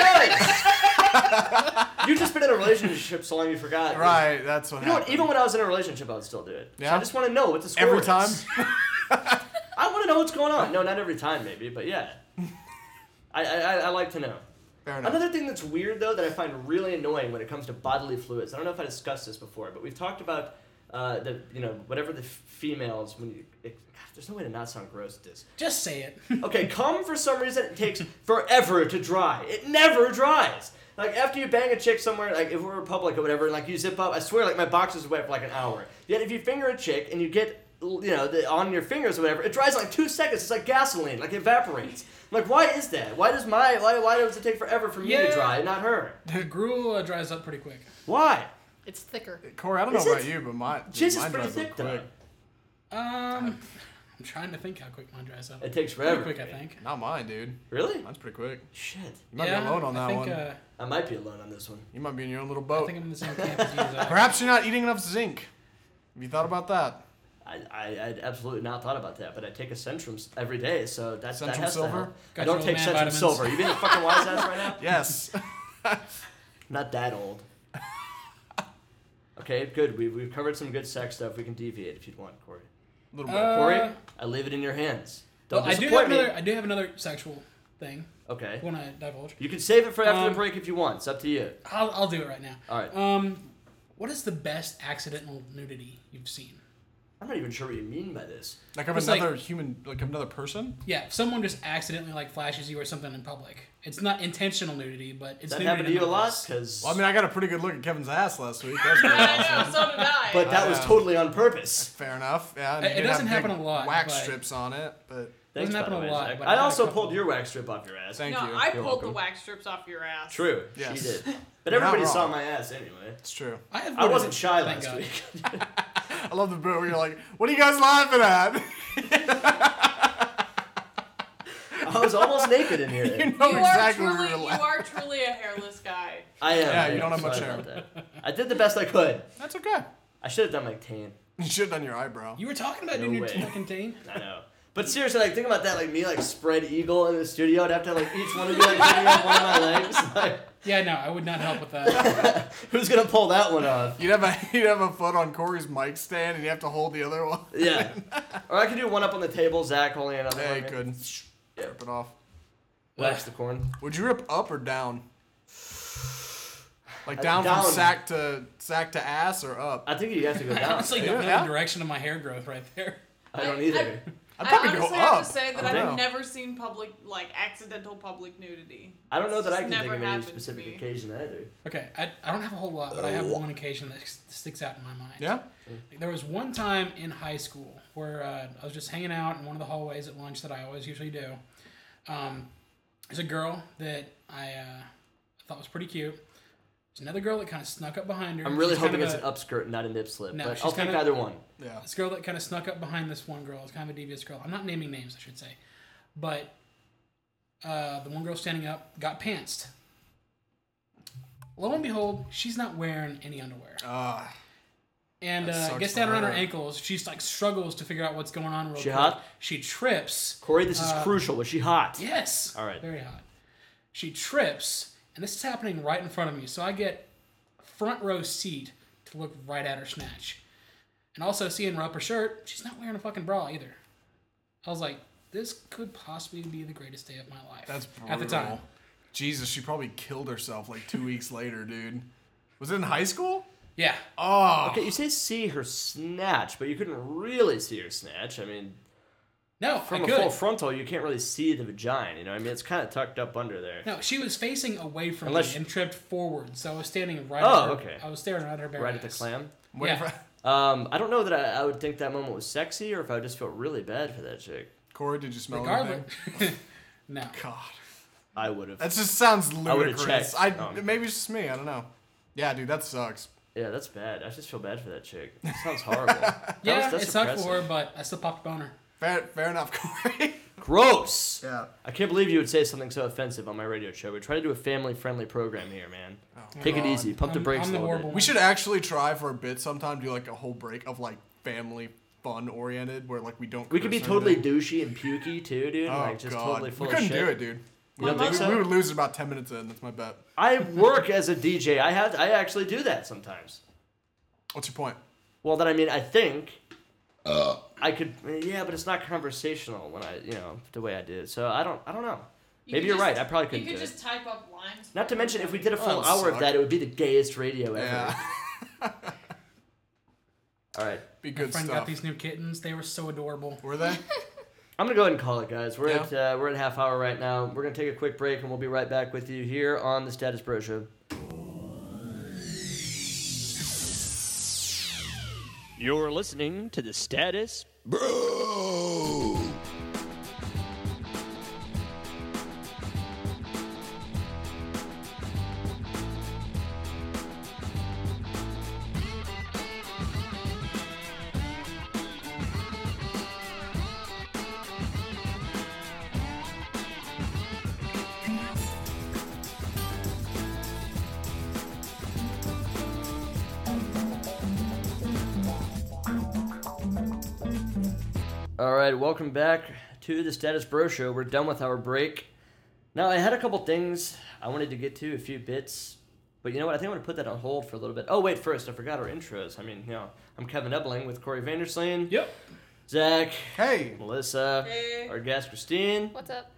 does. You just been in a relationship so long you forgot. right? That's what You know what? happened. Even when I was in a relationship, I would still do it. So Yeah? I just want to know what the score Every is. time? I want to know what's going on. No, not every time, maybe, but yeah. I, I I like to know. Fair enough. Another thing that's weird though that I find really annoying when it comes to bodily fluids. I don't know if I discussed this before, but we've talked about uh, the you know whatever the f- females when you. It, God, there's no way to not sound gross at this. Just say it. Okay, cum for some reason it takes forever to dry. It never dries. Like after you bang a chick somewhere, like if we're in public or whatever, like you zip up, I swear, like my box is wet for like an hour. Yet if you finger a chick and you get, you know, the, on your fingers or whatever, it dries in like two seconds. It's like gasoline, like it evaporates. I'm like, why is that? Why does my why why does it take forever for me to Yeah. dry and not her? The gruel uh, dries up pretty quick. Why? It's thicker. Corey, I don't know Is about it? you, but my Jizz dude, is mine pretty dries up thick though. quick. Um, I'm trying to think how quick mine dries up. It takes Pretty forever. quick, I think. Not mine, dude. Really? Mine's pretty quick. Shit. You might yeah, be alone on I that think, one. Uh, I might be alone on this one. You might be in your own little I boat. think I'm in the same camp as you. Zach. Perhaps you're not eating enough zinc. Have you thought about that? I, I I'd absolutely not thought about that, but I take a Centrum s- every day, so that's that Centrum has Silver? to help. Got I don't your take old man Centrum vitamins. Silver. You being a fucking wise ass right now? Yes. Not that old. Okay, good. We we've covered some good sex stuff. We can deviate if you'd want, Corey. A little bit. Uh, Corey, I leave it in your hands. Don't well, I do disappoint have me. another. I do have another sexual thing. Okay. I want to divulge. You can save it for after Um, the break if you want. It's up to you. I'll, I'll do it right now. All right. Um, what is the best accidental nudity you've seen? I'm not even sure what you mean by this. Like of It's like- another human, like of another person? Yeah, if someone just accidentally like flashes you or something in public. It's not intentional nudity, but it's Does that nudity happen to you a lot? nonetheless. Because Well, I mean, I got a pretty good look at Kevin's ass last week. That's pretty I awesome. know, so did I. but that was Yeah. totally on purpose. Fair enough. Yeah. and It- you it did doesn't have happen big a lot, Wax but- strips on it, but Thanks, Doesn't by happen the a way, lot, Zach. but I I had a also couple. pulled your wax strip off your ass. thank no, you. I You're pulled welcome. the wax strips off your ass. True. Yes. She did. But You're not everybody saw wrong. my ass anyway. it's true. I, have I wasn't footage, shy thank last God. week. I love the bit where you're like, "What are you guys laughing at?" I was almost naked in here. you know You exactly are where truly, you're you laughing. are truly a hairless guy. I am. Yeah, I you am. don't have much Sorry hair. about that. I did the best I could. That's okay. I should have done my tan. You should have done your eyebrow. You were talking about No doing your way. fucking teen. I know. But seriously, like think about that, like me like spread eagle in the studio. I'd have to like each one of you like giving up one of my legs. Like, Yeah, no, I would not help with that. who's gonna pull that one off? You'd have a you'd have a foot on Corey's mic stand, and you have to hold the other one. Yeah. Or I could do one up on the table, Zach holding another Yeah, you one. could. Yeah. Rip it off. Wax the corn. Would you rip up or down? Like Uh, down, down. from sack to sack to ass, or up? I think you have to go I down. honestly don't know Yeah. the direction of my hair growth right there. I don't I- either. I'd I probably honestly go have up. to say that I don't I've know. never seen public, like, accidental public nudity. I don't know that I It's can never think of any happened to specific me. occasion either. Okay, I, I don't have a whole lot, but I have one occasion that s- sticks out in my mind. Yeah. There was one time in high school where uh, I was just hanging out in one of the hallways at lunch that I always usually do. Um, there's a girl that I uh, thought was pretty cute. There's another girl that kind of snuck up behind her. I'm really She's kind hoping of it's a- an upskirt, not a nip slip. No, but she's I'll take kinda- either one. Yeah. This girl that kind of snuck up behind this one girl. It's kind of a devious girl. I'm not naming names, I should say. But uh, the one girl standing up got pantsed. Lo and behold, she's not wearing any underwear. Ah. And That uh, sucks gets for down around her her. ankles. She's like struggles to figure out what's going on real She quick. hot? She trips. Corey, this is Uh, crucial. Was she hot? Yes. All right. Very hot. She trips, and this is happening right in front of me. So I get a front row seat to look right at her snatch. And also seeing her upper shirt, she's not wearing a fucking bra either. I was like, this could possibly be the greatest day of my life. That's brutal. At the time. Jesus, she probably killed herself like two weeks later, dude. Was it in high school? Yeah. Oh. Okay, you say see her snatch, but you couldn't really see her snatch. I mean, No, from I a could. full frontal, you can't really see the vagina. You know, what I mean, it's kind of tucked up under there. No, she was facing away from Unless me she- and tripped forward. So I was standing right Oh, at her. okay. I was staring right at her bare Right at the ass. clam. Waiting Yeah. for- Um, I don't know that I, I would think that moment was sexy, or if I would just feel really bad for that chick. Corey, did you smell Regardless. anything? No. God. I would have. That just sounds I would've ludicrous. checked. I, Um, maybe it's just me. I don't know. Yeah, dude, that sucks. Yeah, that's bad. I just feel bad for that chick. That sounds horrible. That Yeah, was- that's it sucked depressing. for her, but I still popped a boner. Fair, fair enough, Corey. Gross. yeah. I can't believe you would say something so offensive on my radio show. We try to do a family-friendly program here, man. Oh, Take it God. easy. Pump the I'm- brakes I'm a the little horrible bit. We should actually try for a bit sometime, do like a whole break of like family fun oriented where like we don't. We could be curse or totally anything. douchey and pukey too, dude. Oh like just God. totally full we of couldn't shit. do it, dude. You don't My think we, so? we would lose it about ten minutes in. That's my bet. I work as a D J. I have. I actually do that sometimes. What's your point? Well, then I mean, I think I could. Yeah, but it's not conversational when I, you know, the way I did. So I don't. I don't know. You Maybe could you're just- right. I probably couldn't You do could it. just type up lines. Not to mention, if we did a Oh, full that hour would of that, suck. it would be the gayest radio ever. Yeah. All right. Be My good friend stuff. got these new kittens. They were so adorable. Were they? I'm gonna go ahead and call it, guys. We're Yeah. at uh, we're at half hour right now. We're gonna take a quick break, and we'll be right back with you here on the Status Bro Show. You're listening to the Status Bro. All right, welcome back to the Status Bro Show. We're done with our break. Now, I had a couple things I wanted to get to, a few bits, but you know what? I think I'm going to put that on hold for a little bit. Oh, wait, first, I forgot our intros. I mean, you know, I'm Kevin Ebling with Corey Vandersleen, Yep. Zach, Hey. Melissa, Hey. our guest Christine, What's up?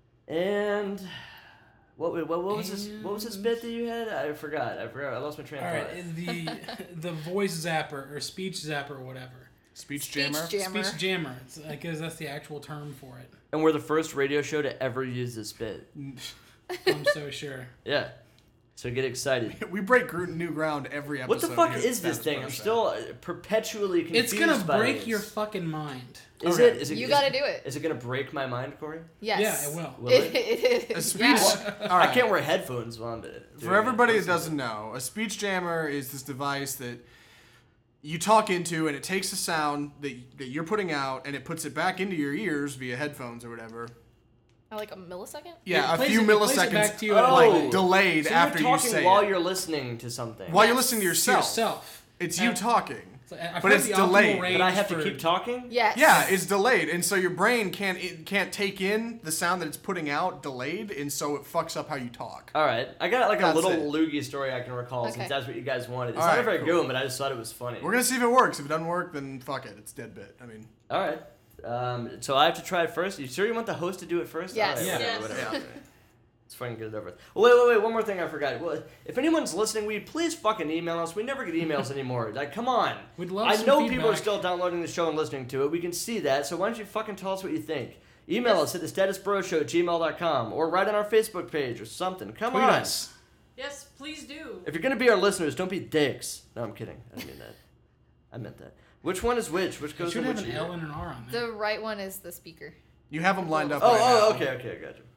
and what, what, what was this? What was this bit that you had? I forgot. I forgot. I lost my train All of thought. right. The the voice zapper or speech zapper or whatever. Speech Speech jammer. jammer. Speech jammer. It's, I guess that's the actual term for it. And we're the first radio show to ever use this bit. I'm so sure. Yeah. So get excited. We break gr- new ground every episode. What the fuck here at is this Status thing? Bro I'm Show. still uh, perpetually confused It's gonna by break this. your fucking mind. Is Okay. it? Is it? You is- gotta do it. Is it gonna break my mind, Corey? Yes. Yeah, it will. Will It, it? it A is. speech. Yeah. All right. I can't wear headphones while I'm doing For everybody it. that doesn't know, a speech jammer is this device that you talk into, and it takes a sound that that you're putting out, and it puts it back into your ears via headphones or whatever. Oh, like a millisecond? Yeah, It a plays few it- it plays it back milliseconds, to you at, Oh. like delayed So after you're you talking say while it. you're listening to something. While you're Yes. listening to To yourself. yourself. It's you Uh, talking. So I- I've But heard it's the delayed. optimal range But I have to for- keep talking. Yes. Yeah, it's delayed, and so your brain can't it can't take in the sound that it's putting out delayed, and so it fucks up how you talk. All right, I got like a That's little it. loogie story I can recall Okay. since that's what you guys wanted. It's All not right, a very cool. good one, but I just thought it was funny. We're gonna see if it works. If it doesn't work, then fuck it. It's dead bit. I mean, All right. Um, so I have to try it first. You sure you want the host to do it first? Yes. All right, Yeah. whatever, Yes. whatever. Yeah. Let's fucking get it over with. Oh, wait, wait, wait. One more thing I forgot. Well, if anyone's listening, will you please fucking email us? We never get emails anymore. Like, come on. We'd love I some know feedback. people are still downloading the show and listening to it. We can see that. So why don't you fucking tell us what you think? Email us at the status bro show at gmail dot com or write on our Facebook page or something. Come Tweet on. us. Yes, please do. If you're going to be our listeners, don't be dicks. No, I'm kidding. I didn't mean that. I meant that. Which one is which? Which It goes should in have which an ear? L and an R on there. The right one is the speaker. you have them lined up. Oh, right oh, now. okay, okay, I got you.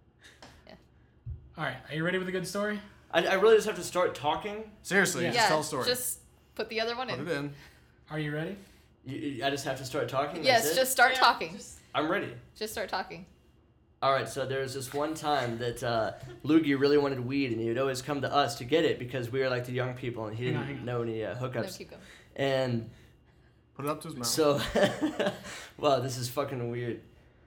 All right, are you ready with a good story? I, I really just have to start talking. Seriously, Yeah. just yeah. tell a story. Just put the other one Put in. it in. Are you ready? You, you- I just have to start talking. Yes, That's it? just start Yeah, talking. just- I'm ready. Just start talking. All right, so there was this one time that uh, Loogie really wanted weed, and he would always come to us to get it because we were like the young people, and he Hang on, didn't hang on. know any uh, No, hookups. keep going. And Put it up to his mouth. so, wow, this is fucking weird.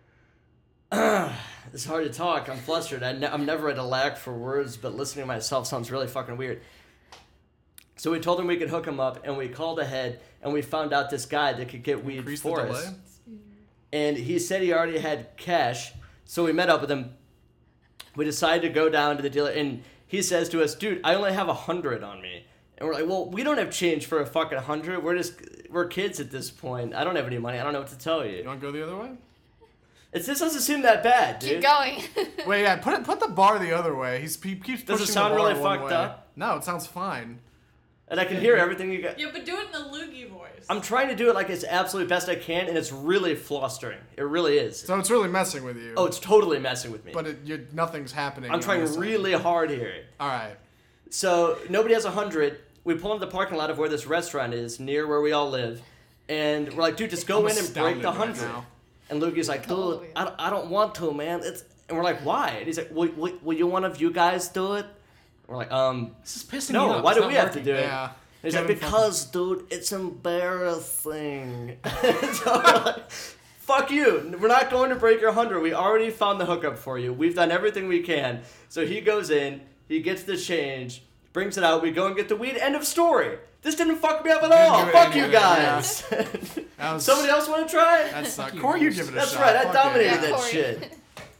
It's hard to talk. I'm flustered. I ne- I'm never at a lack for words, but listening to myself sounds really fucking weird. So we told him we could hook him up, and we called ahead, and we found out this guy that could get weed Increase the for delay. us. And he said he already had cash, so we met up with him. We decided to go down to the dealer, and he says to us, "Dude, I only have a hundred on me." And we're like, "Well, we don't have change for a fucking hundred. We're just we're kids at this point. I don't have any money. I don't know what to tell You you." want to go the other way? It's this doesn't seem that bad, dude. Keep going. Wait, yeah. Put it. Put the bar the other way. He's he keeps Does it pushing sound the bar really one fucked way. up? No, it sounds fine. And I can hear everything you got. Yeah, but do it in the loogie voice. I'm trying to do it like as absolutely best I can, and it's really flustering. It really is. So it's really messing with you. Oh, it's totally messing with me. But it, you nothing's happening. I'm on trying this side. really hard here. All right. So nobody has a hundred. We pull into the parking lot of where this restaurant is, near where we all live, and we're like, "Dude, just go I'm in and break astounded the right hundred." now. And Lukey's like, Oh, "Dude, yeah. I don't, I don't want to, man." It's and we're like, "Why?" And he's like, "Will, will, will you one of you guys do it?" We're like, "Um, This is pissing me no. off. Why It's do not we have to working. do it?" Yeah. And he's Kevin like, fucking- "Because, dude, it's embarrassing." So we're like, "Fuck you! We're not going to break your hundred. We already found the hookup for you. We've done everything we can." So he goes in, he gets the change, brings it out. We go and get the weed. End of story. This didn't fuck me up at Didn't all. do it Fuck you anyway, guys. That was- Somebody else want to try it? That's not. you, Corey, you Bruce. give it a That's shot. right. I Fuck dominated it. Yeah, that Corey. shit.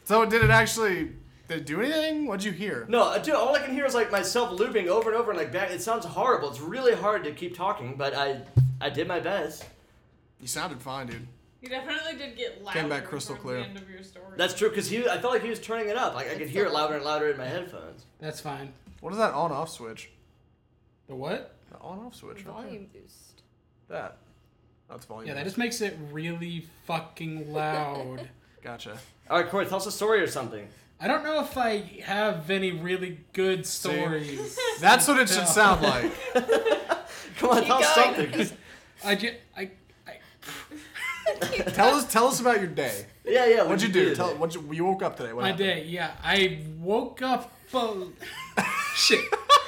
So did it actually? Did it do anything? What'd you hear? No, dude, all I can hear is like myself looping over and over and like back. It sounds horrible. It's really hard to keep talking, but I, I did my best. You sounded fine, dude. You definitely did get louder. Came back crystal from clear. The end of your story. That's true, because he, I felt like he was turning it up. Like I could It's hear it so louder and louder in my headphones. That's fine. What is that on-off switch? The what? The on-off switch. right there. Volume boost. That. That's volume. Yeah, that just makes it really fucking loud. Gotcha. All right, Corey, tell us a story or something. I don't know if I have any really good stories. That's what it should sound like. Come on, Keep tell us going. something. 'cause- I just, I, I, Tell us, tell us about your day. yeah, yeah. What'd you do? today? Tell. What you, you woke up today? What my happened? day, yeah. I woke up, uh, shit.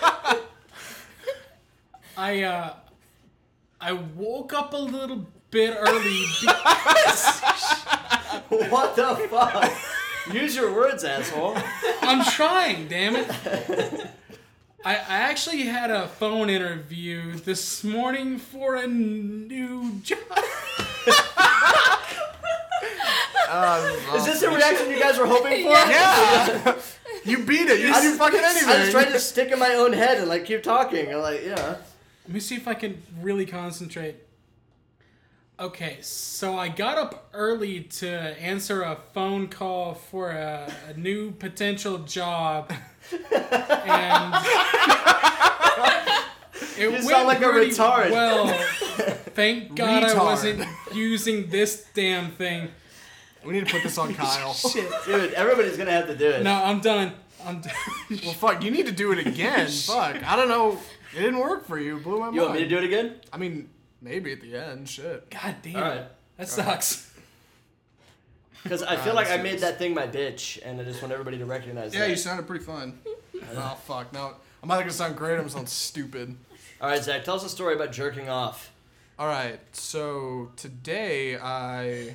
I, uh, I woke up a little bit early. Be- What the fuck? Use your words, asshole. I'm trying, damn it. I, I actually had a phone interview this morning for a new job. Is this the reaction you guys were hoping for? Yeah. You beat it. You didn't do fucking anything. I just tried to stick in my own head and like keep talking. I'm like, yeah. Let me see if I can really concentrate. Okay, so I got up early to answer a phone call for a, a new potential job. And it You went sound like a pretty retard. well. Thank God Retard. I wasn't using this damn thing. We need to put this on Kyle. Shit. Dude, everybody's gonna have to do it. No, I'm done. I'm done. Well, fuck. You need to do it again. Fuck. I don't know. It didn't work for you. Blew my mind. You want me to do it again? I mean, maybe at the end. Shit. God damn. All right. That sucks. Because I Ah, feel like I this made is- that thing my bitch, and I just want everybody to recognize Yeah, that. you sounded pretty fun. Oh fuck. Now I'm either gonna sound great or I'm gonna sound stupid. All right, Zach, tell us a story about jerking off. All right. So today I.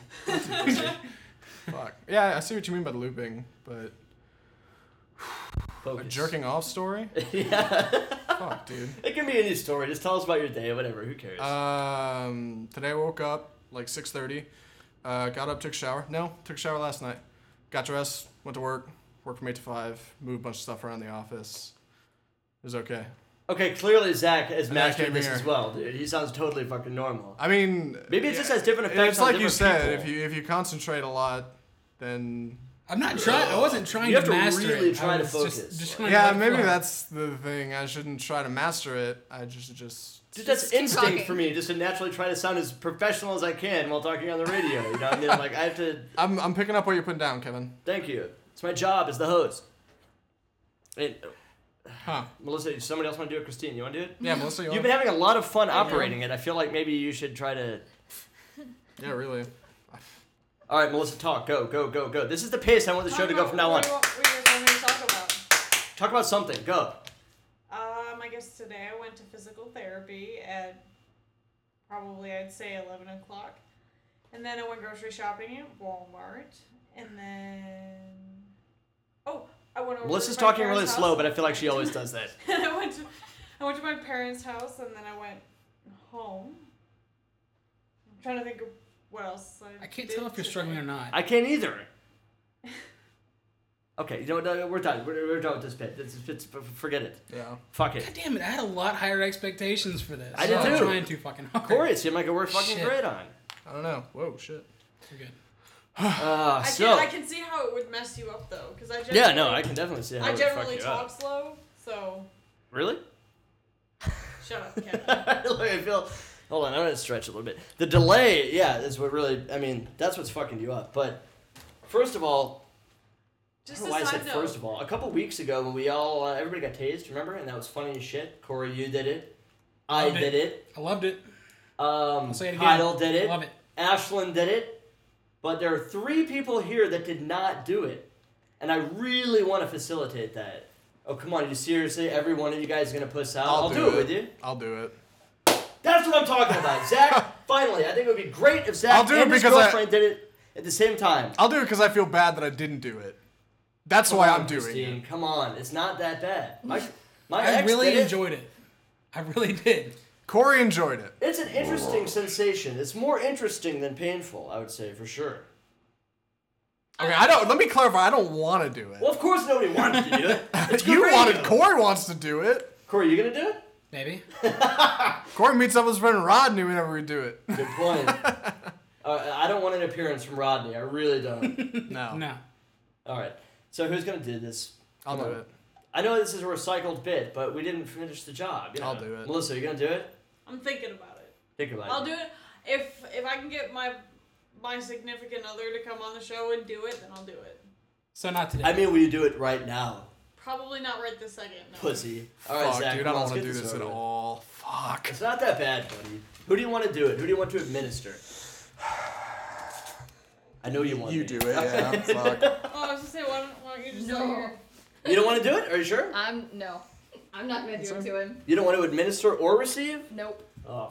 Fuck. Yeah, I see what you mean by the looping, but a Focus. jerking off story. Yeah. Fuck, dude. It can be any story. Just tell us about your day, whatever. Who cares? Um, today I woke up like six thirty. Uh, got up, took a shower. No, took a shower last night. Got dressed, went to work. Worked from eight to five. Moved a bunch of stuff around the office. It was okay. okay, clearly Zach has And I mastered came this here. as well, dude. He sounds totally fucking normal. I mean, Maybe it just has different effects It's on like you different said. people. If you if you concentrate a lot, then I'm not trying. I wasn't trying You have to to master really it. try I to was focus. Just, just trying yeah, to maybe flow. that's the thing. I shouldn't try to master it. I just just. Dude, that's Just keep instinct talking. for me, just to naturally try to sound as professional as I can while talking on the radio. You know what I mean? Like, I have to... I'm I'm picking up what you're putting down, Kevin. Thank you. It's my job as the host. Hey, Huh? Melissa, somebody else want to do it? Christine, you want to do it? Yeah, Melissa, you You've want? been having a lot of fun operating it. I feel like maybe you should try to... Yeah, really. All right, Melissa, talk. Go, go, go, go. This is the pace I want the show to go from now on. What, do you want- what do you guys want me to talk about? Talk about something. Go. Um, I guess today I went to physical therapy at probably I'd say eleven o'clock, and then I went grocery shopping at Walmart, and then oh, I went over. Melissa's to my talking really parents' slow, house. but I feel like she always does that. And I went to I went to my parents' house, and then I went home. I'm trying to think of what else. I, I can't did tell if you're today. struggling or not. I can't either. Okay, you know what? no, We're done. We're, we're done with this bit. It's, it's, forget it. Yeah. Fuck it. God damn it! I had a lot higher expectations for this. I did I'm too. trying too fucking hard. Corey, it seemed like it worked fucking Shit. great on. I don't know. Whoa, shit. We're good. Uh, I so, can I can see how it would mess you up though, because I generally, yeah, no, I can definitely see how I it would fuck generally you talk up. slow, so Really? shut up, Kevin. Look, I feel. Hold on, I'm gonna stretch a little bit. The delay, yeah, is what really. I mean, that's what's fucking you up. But first of all, Just I a don't know why I side said note. first of all. A couple weeks ago, when we all, uh, everybody got tased, remember? And that was funny as shit. Corey, you did it. I Loved it. did it. I loved it. Um, I'll say it again. Heidel did it. Love it. Ashlyn did it. But there are three people here that did not do it. And I really want to facilitate that. Oh, come on. You seriously? Every one of you guys is going to puss out? I'll, do, it with you. I'll do it. That's what I'm talking about. Zach, finally. I think it would be great if Zach I'll do it and his because I- girlfriend did it at the same time. I'll do it because I feel bad that I didn't do it. That's Come why on, I'm doing Christine. it. Come on. It's not that bad. My, my I ex really did it. enjoyed it. I really did. Corey enjoyed it. It's an interesting sensation. It's more interesting than painful, I would say, for sure. Okay, I don't. Let me clarify. I don't want to do it. Well, of course nobody wanted to do it. It's good you radio. wanted. Corey wants to do it. Corey, you gonna do it? Maybe. Corey meets up with his friend Rodney whenever we do it. Good point. uh, I don't want an appearance from Rodney. I really don't. No. No. All right. So who's gonna do this? I'll Come do on. it. I know this is a recycled bit, but we didn't finish the job. You know? I'll do it. Melissa, you gonna do it? I'm thinking about it. Think about I'll it. do it if if I can get my my significant other to come on the show and do it, then I'll do it. So not today. I mean, will you do it right now, Probably not right this second. No. pussy? All right, Fuck, Zach. dude. I come don't on, want to let's do get this at over with. all. Fuck. It's not that bad, buddy. Who do you want to do it? Who do you want to administer? I know you want. You me. do it. Yeah. Fuck. Oh, I was gonna say, why don't, why don't you just No. do it here? You don't want to do it? Are you sure? I'm no. I'm not gonna do it to him. You don't want to administer or receive? Nope. Oh.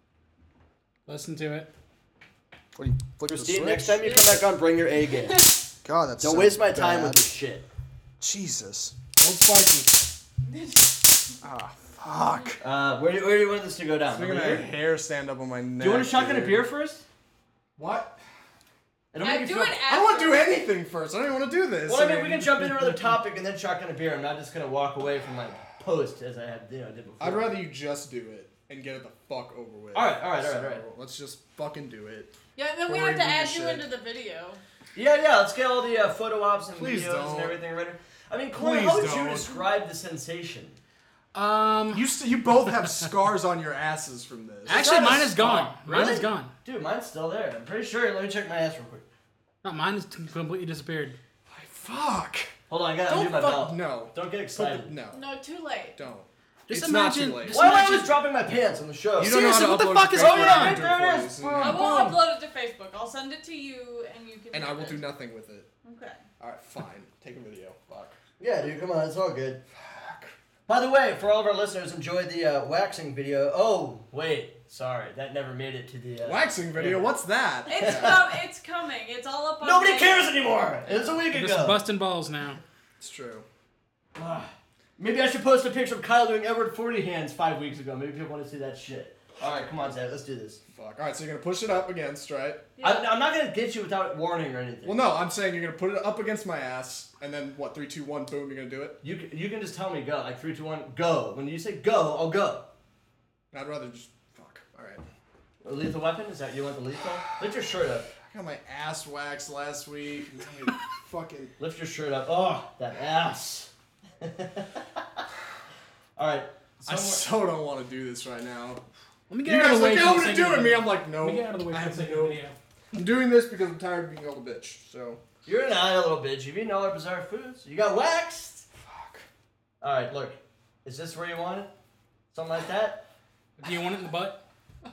Listen to it. What do you flick the Christine, switch? next time you come back on, bring your A game. God, that's Don't so waste my time bad. with this shit. Jesus. Old Sparky. Ah, fuck. Uh, where, where do you want this to go down? Speaking Over of here? hair stand up on my neck. Do you want a shotgun dude. a beer first? What? It'll Yeah, make you do feel- it after. I don't want to do anything first. I don't even want to do this. Well, I mean, we can jump into another topic and then shotgun a beer. I'm not just gonna walk away from my post as I had, you know, did before. I'd rather you just do it and get it the fuck over with. All right, all right, all right, So, all right. Let's just fucking do it. Yeah, and then we Corey, have to do your add you shit. into the video. Yeah, yeah. Let's get all the uh, photo ops and Please videos don't. and everything ready. I mean, Corey, Please how would you don't. describe the sensation? Um. You st- you both have scars on your asses from this. Actually, not a mine is gone. spot. Mine Really? is gone. Dude, mine's still there. I'm pretty sure. Let me check my ass real quick. No, mine is completely disappeared. Fuck. Hold on, I gotta Don't undo my fuck. belt. No. Don't get Put excited. the- no. No, too late. Don't. Just it's not imagine. too late. Just Why am I imagine. always dropping my pants on the show? You don't know how Seriously, to what the upload fuck to is Facebook. going I'll on? do it There for it you, is. so- I will Boom. upload it to Facebook. I'll send it to you, and you can. And make I will it. do nothing with it. Okay. Alright, fine. Take a video. Fuck. Yeah, dude, come on, it's all good. By the way, for all of our listeners, enjoyed the uh, waxing video. Oh, wait, sorry, that never made it to the uh, Waxing video? yeah. What's that? It's com- It's coming. It's all up on. Nobody Facebook. cares anymore. It was a week Just ago. busting balls now. It's true. Ah, maybe I should post a picture of Kyle doing Edward Forty hands five weeks ago. Maybe people want to see that shit. All right, come on, Zach, let's do this. Fuck. Alright, so you're gonna push it up against, right? Yeah. I'm, I'm not gonna get you without warning or anything. Well, no, I'm saying you're gonna put it up against my ass, and then what? Three, two, one, boom. You're gonna do it. You can, you can just tell me go, like three, two, one, go. When you say go, I'll go. I'd rather just fuck. All right. A lethal weapon? Is that you want the lethal? Lift your shirt up. I got my ass waxed last week. and now you fucking. Lift your shirt up. Oh, that ass. All right. I somewhere- so don't want to do this right now. Let me You get out guys of the way. like, for yeah, the I'm gonna second do it. Me, video. I'm like, no. Let me get out of the way I for the have second no. video. I'm doing this because I'm tired of being called a bitch. So. You're not a little bitch. You've eaten all our bizarre foods. You got waxed. Fuck. All right, look. Is this where you want it? Something like that? Do you want it in the butt?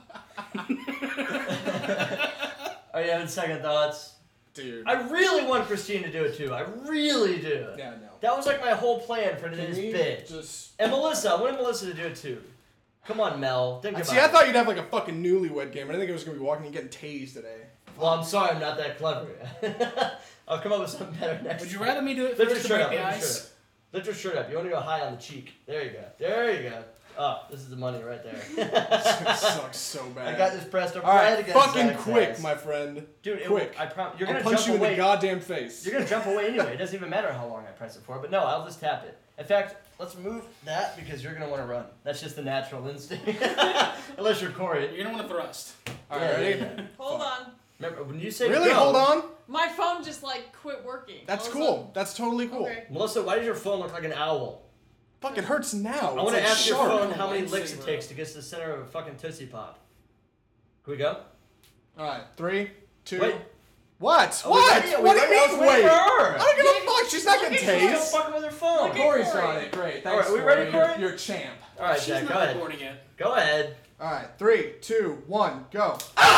Are you having second thoughts? Dude. I really want Christine to do it too. I really do. Yeah, no. That was like my whole plan for Can today's we bit. just. And Melissa, I wanted Melissa to do it too. Come on, Mel. Think about See, I it. thought you'd have like a fucking newlywed game. I didn't think it was gonna be walking and getting tased today. Well, I'm sorry, I'm not that clever. I'll come up with something better next Would you time. rather me do it Lift your first to shirt break up. the Lift your shirt ice? up. Lift your shirt up. You want to go high on the cheek. There you go. There you go. Oh, this is the money right there. It sucks so bad. I got this pressed up All right right, against fucking Zach's quick, ass. my friend. Dude, it, quick. I prom- You're I'll gonna punch jump you in away. the goddamn face. You're gonna jump away anyway. It doesn't even matter how long I press it for. But no, I'll just tap it. In fact, let's move that because you're gonna want to run. That's just the natural instinct. Unless you're Corey. You're gonna want to thrust. All Yeah, right, ready? yeah, yeah. Hold Fuck. on. Remember when you say Really? go, Hold on. My phone just like quit working. That's All of a cool. That's totally sudden. cool. Okay. Melissa, why does your phone look like an owl? Fuck, it hurts now. I want to It's like ask your sharp. phone how many Lightsaber. licks it takes to get to the center of a fucking Tootsie Pop. Can we go? All right, three, two. Wait. What? Are we what? ready? Are we What do ready? you I was mean? waiting Wait. for her. I don't give a fuck. She's not getting She's still tased. fucking with her phone. Look at Corey's Corey. on it. Great. Thanks, All right, we Corey. ready, You're- Corey? You're a champ. All right, She's Jack, not go ahead. recording it. Go ahead. All right, three, two, one, go.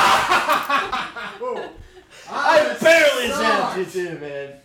Whoa. I barely sucks. zapped you too, man.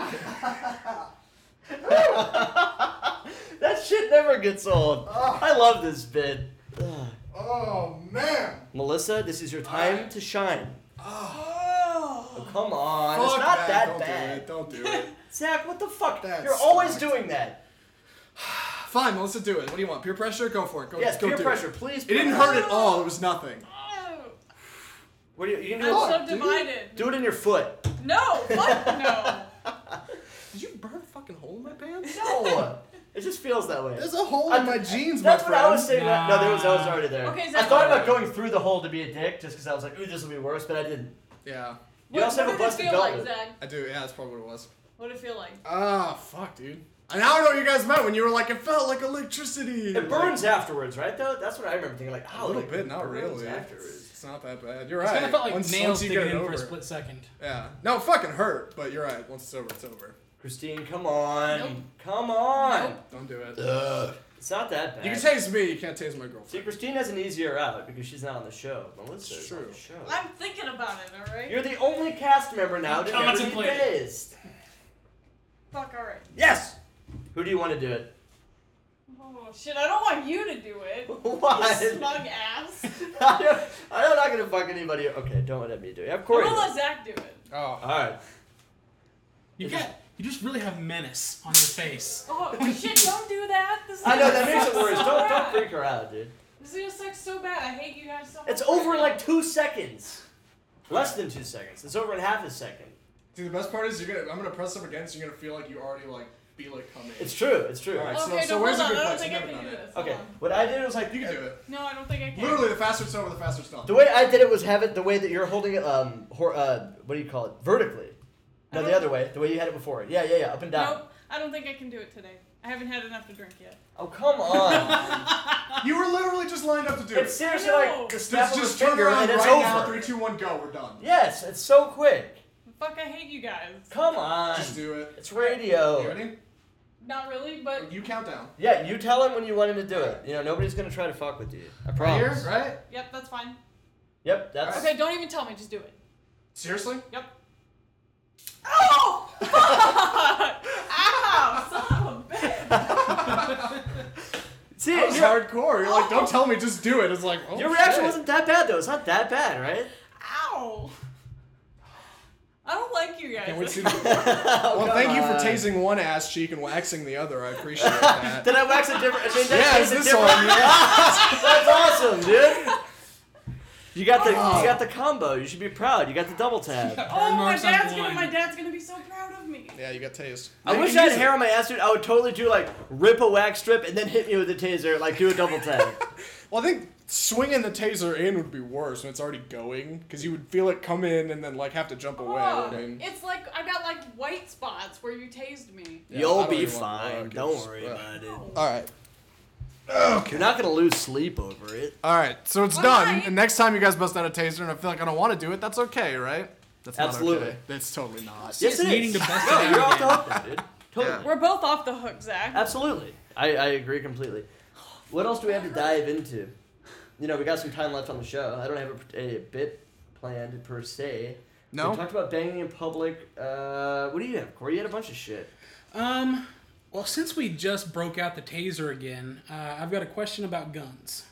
That shit never gets old. I love this bit. Ugh. Oh man. Melissa, this is your time Alright. to shine. Oh. Oh, come on. Fuck it's not that. that Don't bad. Do it. Don't do it. Zach, what the fuck? That You're always sucked. doing that. Fine, Melissa, do it. What do you want? Peer pressure? Go for it. Go. Yes, go peer do pressure, It. please. It didn't peer hurt at all. It was nothing. Oh. What do you, you can do I'm it. so dude. divided. Do it in your foot. No, fuck no. Did you burn a fucking hole in my pants? No. It just feels that way. There's a hole I- in my jeans, That's my what I was friend. saying. No, there was, I was already there. Okay, is I that thought what- about going through the hole to be a dick just because I was like, ooh, this will be worse, but I didn't. Yeah, You What, also what have a did it busted feel belt like, loop. Zach? I do. Yeah, that's probably what it was. What did it feel like? Ah, fuck, dude. And I don't know what you guys meant when you were like, it felt like electricity. It burns afterwards, right? Though that's what I remember thinking. Like, A oh, little like, bit, it not burns really. Afterwards. It's not that bad. You're It right. kind of felt like once, nails once you digging get it in over. for a split second. Yeah. No, it fucking hurt, but you're right. Once it's over, it's over. Christine, come on, Nope. come on. Nope. Don't do it. Ugh. It's not that bad. You can taste me, you can't taste my See, girlfriend. Christine has an easier out because she's not on the show. Melissa's It's on true. the show. I'm thinking about it, alright? You're the only cast member now to never be Contemplate it. phased. Fuck, alright. Yes. Who do you want to do it? Oh shit, I don't want you to do it. Why? You smug ass. I don't, I'm not gonna fuck anybody. Okay, don't let me do it. Of I'm course. gonna let Zach do it. Oh. All right. You got, you just really have menace on your face. Oh shit, don't do that. This is I know gonna that makes it suck worse. so Don't don't bad. freak her out, dude. This is gonna suck so bad. I hate you guys so much. It's over in like two seconds. Less than two seconds. It's over in half a second. See, the best part is you're gonna. I'm gonna press up against. You're gonna feel like you already like feel it coming. It's true. It's true. All right. Okay, So- so no, where's hold a on. good I don't place? think I You've can never do done this. Okay. Hold on. What I did was like You can do it. No, I don't think I can. Literally, the faster it's over, the faster it's done. the way I did it was have it the way that you're holding it. Um, hor- uh, what do you call it? Vertically. I No, the don't- other way. The way you had it before. Yeah, yeah, yeah. Up and down. Nope, I don't think I can do it today. I haven't had enough to drink yet. Oh come on. You were literally just lined up to do It's it. seriously I know. like the Just, snap of a just turn finger around and it's right over. now. Three, two, one, go. We're done. Yes, it's so quick. Fuck, I hate you guys. Come on. Just do it. It's radio. You ready? Not really, but You count down. Yeah, you tell him when you want him to do it. You know, nobody's gonna try to fuck with you. I Right promise. here, right? yep, that's fine. Yep, that's. Okay, don't even tell me. Just do it. Seriously? Yep. Oh! Fuck! Ow! Son of a bitch! See, That was your, hardcore. You're like, don't tell me, just do it. It's like, oh, your reaction shit. wasn't that bad though. It's not that bad, right? Ow! I don't like you guys. Can't wait to see the- Oh, Well, come thank you for on. tasing one ass cheek and waxing the other. I appreciate that. Did I wax a different? I mean, Yeah, that it's tasted this different. one, yeah. That's awesome, dude. You got the Oh. you got the combo. You should be proud. You got the double tap. Oh, my Marks on dad's one. gonna, my dad's gonna be so proud of me. Yeah, you got tased. I Yeah, you wish can I had use hair it. on my ass, dude. I would totally do like rip a wax strip and then hit me with a taser, like do a double tap. Well, I think swinging the taser in would be worse when it's already going, because you would feel it come in and then like have to jump away. Oh, I mean, it's like I got like white spots where you tased me. yeah, I You'll don't be even wanna fine. look. Don't It's- worry ugh. about it. All right. You're not gonna lose sleep over it. All right, so it's Why done. not? And next time you guys bust out a taser and I feel like I don't want to do it, that's okay, right? That's Absolutely. Not okay. That's totally not. Yes, it needing is. to bust no, it out you're off the again. hook now, dude. Totally. Yeah. We're both off the hook, Zach. Absolutely. I, I agree completely. What else do we have to dive into? You know, we got some time left on the show. I don't have a, a bit planned per se. No? We talked about banging in public. Uh, what do you have, Corey? You had a bunch of shit. Um, well, since we just broke out the taser again, uh, I've got a question about guns.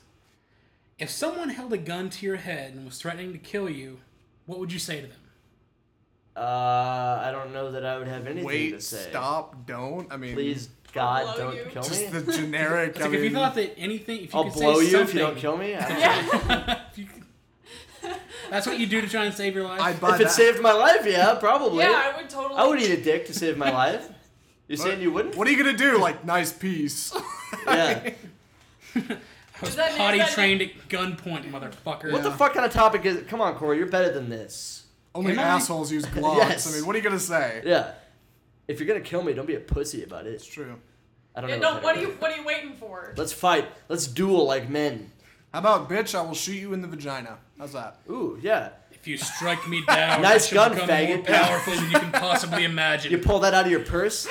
If someone held a gun to your head and was threatening to kill you, what would you say to them? Uh, I don't know that I would have anything Wait, to say. stop, don't. I mean, Please, God, blow don't you. kill just me. the generic. It's I like if you mean, thought that anything, if you I'll could blow say you something, if you don't kill me. I- Yeah. if you could- that's what you do to try and save your life. I'd buy If it that. saved my life, yeah, probably. Yeah, I would totally. I would eat a dick to save my life. You What- saying you wouldn't? What are you gonna do? Like, nice piece. Yeah. I was Is that- is potty that- trained at gunpoint, motherfucker. What the fuck kind of topic is? Come on, Corey, you're better than this. Only Am I? assholes use gloves. Yes. I mean, what are you gonna say? Yeah. If you're gonna kill me, don't be a pussy about it. It's true. I don't Yeah, know. no, what are you? What are you waiting for? Let's fight. Let's duel like men. How about, bitch? I will shoot you in the vagina. How's that? Ooh, yeah. If you strike me down, Nice I shall gun, become faggot. more powerful than you can possibly imagine. You pull that out of your purse.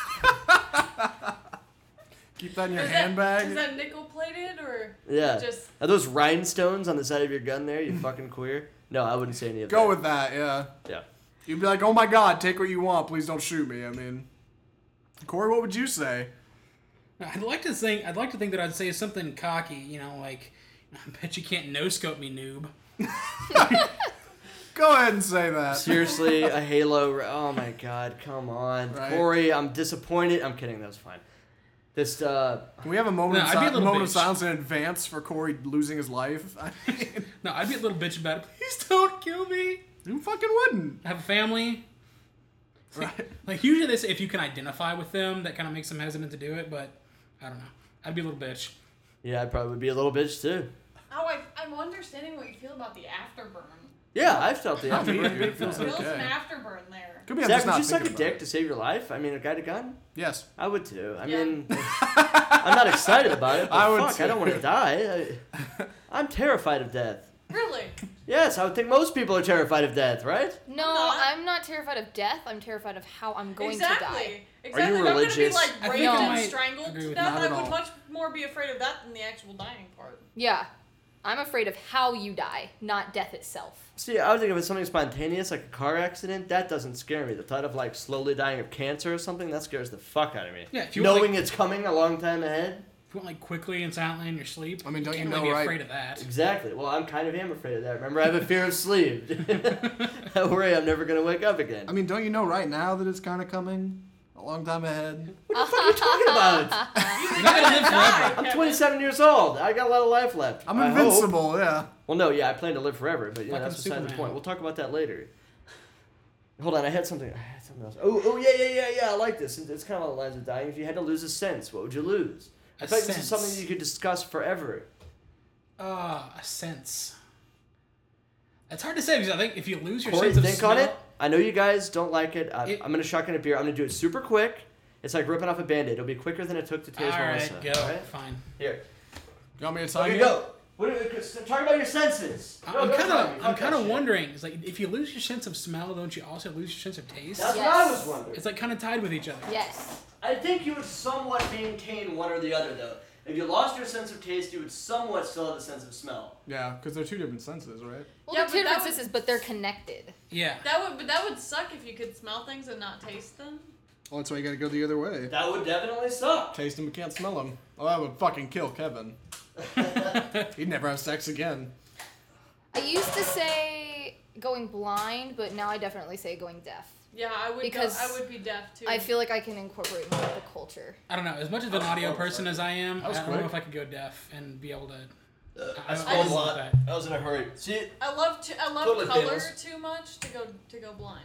Keep that in your Is handbag. That, is that nickel plated or Yeah. just? Are those rhinestones on the side of your gun there? You fucking queer. No, I wouldn't say any of Go that. with that, yeah. Yeah. You'd be like, oh my god, take what you want. Please don't shoot me. I mean, Corey, what would you say? I'd like to think. I'd like to think that I'd say something cocky. You know, like, I bet you can't no scope me, noob. Go ahead and say that. Seriously, a Halo. Oh my God, come on, Right. Corey. I'm disappointed. I'm kidding. That was fine. This, uh, Can we have a moment, No, of, I'd be a si- little moment of bitch. silence in advance for Corey losing his life? I mean, No, I'd be a little bitch about it. Please don't kill me. who fucking wouldn't? I have a family. Right. Like, usually they say if you can identify with them, that kind of makes them hesitant to do it, but I don't know. I'd be a little bitch. yeah, I'd probably be a little bitch too. Oh, I, I'm understanding what you feel about the afterburn. Yeah, I felt the I mean, afterburn. it feels Feels okay. an afterburn there. Could be I'm Zach, just would not you suck a thinking about dick it. to save your life? I mean, a guy to gun? Yes. I would too. I mean, I'm not excited about it. But I would fuck, I don't want to too. die. I, I'm terrified of death. Really? Yes, I would think most people are terrified of death, right? No, not. I'm not terrified of death. I'm terrified of how I'm going exactly. to die. Exactly. Are you If I'm gonna be religious? like I raped think I and might strangled agree to with death, not I at would all. much more be afraid of that than the actual dying part. Yeah. I'm afraid of how you die, not death itself. See, I would think if it's something spontaneous, like a car accident, that doesn't scare me. The thought of like slowly dying of cancer or something, that scares the fuck out of me. Yeah, if you want, Knowing like- it's coming a long time ahead. If you went like quickly and silently in your sleep, I mean, don't you can't know, really be right? afraid of that. Exactly. Well, I'm kind of am afraid of that. Remember, I have a fear of sleep. Don't worry, I'm never gonna wake up again. I mean, don't you know right now that it's kind of coming? A long time ahead. What the fuck are you talking about? You're not gonna live forever. I'm twenty-seven years old. I got a lot of life left. I'm I hope. invincible, yeah. Well, no, yeah, I plan to live forever, but you know, Like that's I'm beside the Superman. point. We'll talk about that later. Hold on, I had something. I had something else. Oh, oh, yeah, yeah, yeah, yeah. I like this. It's kind of along the lines of dying. If you had to lose a sense, what would you lose? I A feel like this is sense. something you could discuss forever. Ah, a sense. It's hard to say because I think if you lose your Corey, sense of think smell, on it. I know you guys don't like it. I, It- I'm gonna shotgun a beer. I'm gonna do it super quick. It's like ripping off a band-aid. It'll be quicker than it took to all tase right, Melissa. go, All right? fine. Here. You want me to tell Okay, you? go. What are, talk about your senses. I- Go, I'm go, kind go. of, Fuck I'm that kind of shit. wondering. It's like if you lose your sense of smell, don't you also lose your sense of taste? That's Yes. what I was wondering. It's like kind of tied with each other. Yes. I think you would somewhat maintain one or the other, though. If you lost your sense of taste, you would somewhat still have a sense of smell. Yeah, because they're two different senses, right? Well, Yeah, they're two but that different would- senses, but they're connected. Yeah. That would, but that would suck if you could smell things and not taste them. Well, that's why you gotta go the other way. That would definitely suck. Taste them but can't smell them. Oh, that would fucking kill Kevin. He'd never have sex again. I used to say going blind, but now I definitely say going deaf. Yeah, I would. Because go, I would be deaf too. I feel like I can incorporate more of the culture. I don't know. As much of an audio person as I am, That was I don't quick. know if I could go deaf and be able to. Uh, I- I I smelled just a want lot. that. I was in a hurry. See, I love. To, I love Totally color painless. too much to go to go blind.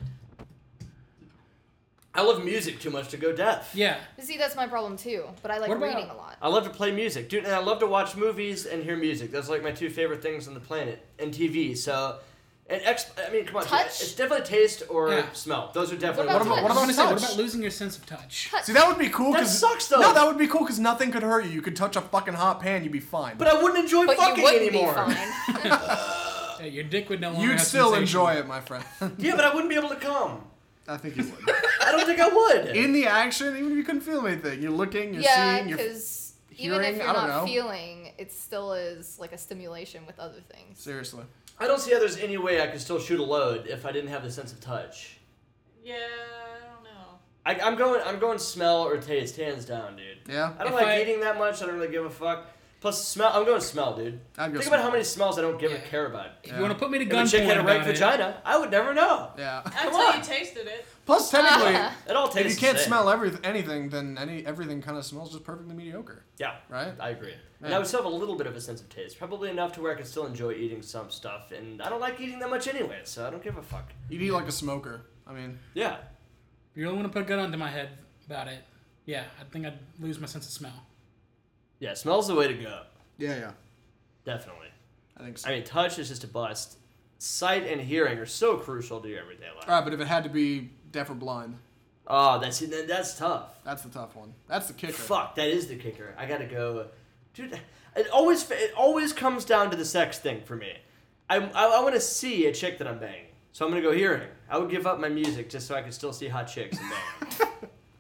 I love music too much to go deaf. Yeah. See, that's my problem too. But I like What about- reading a lot. I love to play music, dude, and I love to watch movies and hear music. Those are like my two favorite things on the planet, and T V. So, and ex- I mean, come on, Touch? it's definitely taste or Yeah. smell. Those are definitely. What about ones. touch? What I was about gonna say, what touch? about losing your sense of touch? Touch. See, that would be cool. That 'cause- sucks, though. No, that would be cool because nothing could hurt you. You could touch a fucking hot pan, you'd be fine. But I wouldn't enjoy But fucking you wouldn't anymore. be fine. Yeah, your dick would no longer You'd have still sensation. enjoy it, my friend. Yeah, but I wouldn't be able to come. I think you would. I don't think I would. In the action, even if you couldn't feel anything, you're looking, you're yeah, seeing, you're because even hearing, if you're I don't not know. feeling, it still is like a stimulation with other things. seriously. I don't see how there's any way I could still shoot a load if I didn't have the sense of touch. Yeah, I don't know. I, I'm going. I'm going smell or taste, hands down, dude. Yeah, I don't If like I- eating that much. I don't really give a fuck. Plus, smell. I'm going smell, dude. I'd go. Think about smell. how many smells I don't give Yeah. a care about. If Yeah. you want to put me to If a chick gunpoint had a right about it, vagina, I would never know. Yeah. Come Until on. you tasted it. Plus, technically, It all tastes. if you can't the same. smell every, anything, then any everything kind of smells just perfectly mediocre, Yeah, right? I agree. And Yeah. I would still have a little bit of a sense of taste, probably enough to where I could still enjoy eating some stuff. And I don't like eating that much anyway, so I don't give a fuck. You'd eat like a smoker. I mean, Yeah. if you really want to put a gun onto my head about it, yeah, I think I'd lose my sense of smell. Yeah, smell's the way to go. yeah, yeah. Definitely. I think so. I mean, touch is just a bust. Sight and hearing are so crucial to your everyday life. All right, but if it had to be deaf or blind, Oh, that's that's tough. that's the tough one. That's the kicker. Fuck, that is the kicker. I gotta go, dude. It always it always comes down to the sex thing for me. I I, I want to see a chick that I'm banging, so I'm gonna go hearing. I would give up my music just so I could still see hot chicks and bang.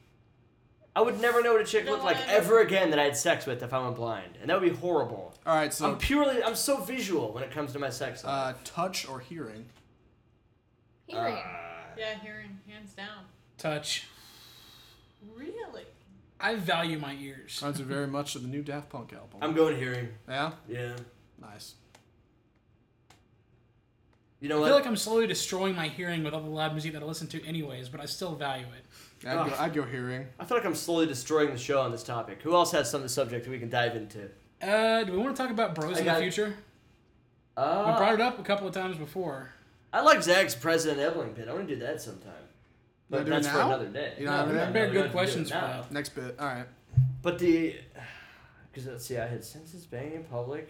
I would never know what a chick You looked know like what? ever again that I had sex with if I went blind, and that would be horrible. All right, so I'm purely I'm so visual when it comes to my sex life. uh, touch or hearing. Hearing. Uh, Yeah, hearing, hands down. Touch. Really? I value my ears. Sounds very much to the new Daft Punk album. I'm going hearing. yeah, Yeah. nice. You know I what? feel like I'm slowly destroying my hearing with all the loud music that I listen to anyways, but I still value it. I'd go, Ugh. I'd go hearing. I feel like I'm slowly destroying the show on this topic. Who else has some subject that we can dive into? Uh, do we want to talk about bros I in got- the future? We Uh, brought it up a couple of times before. I like Zach's President Evelyn bit. I want to do that sometime. But wanna do it that's for now? another day. You don't have we it got in? very we good don't have to do it questions for now. that. Next bit. All right. But the, because let's see, I had census banging in public.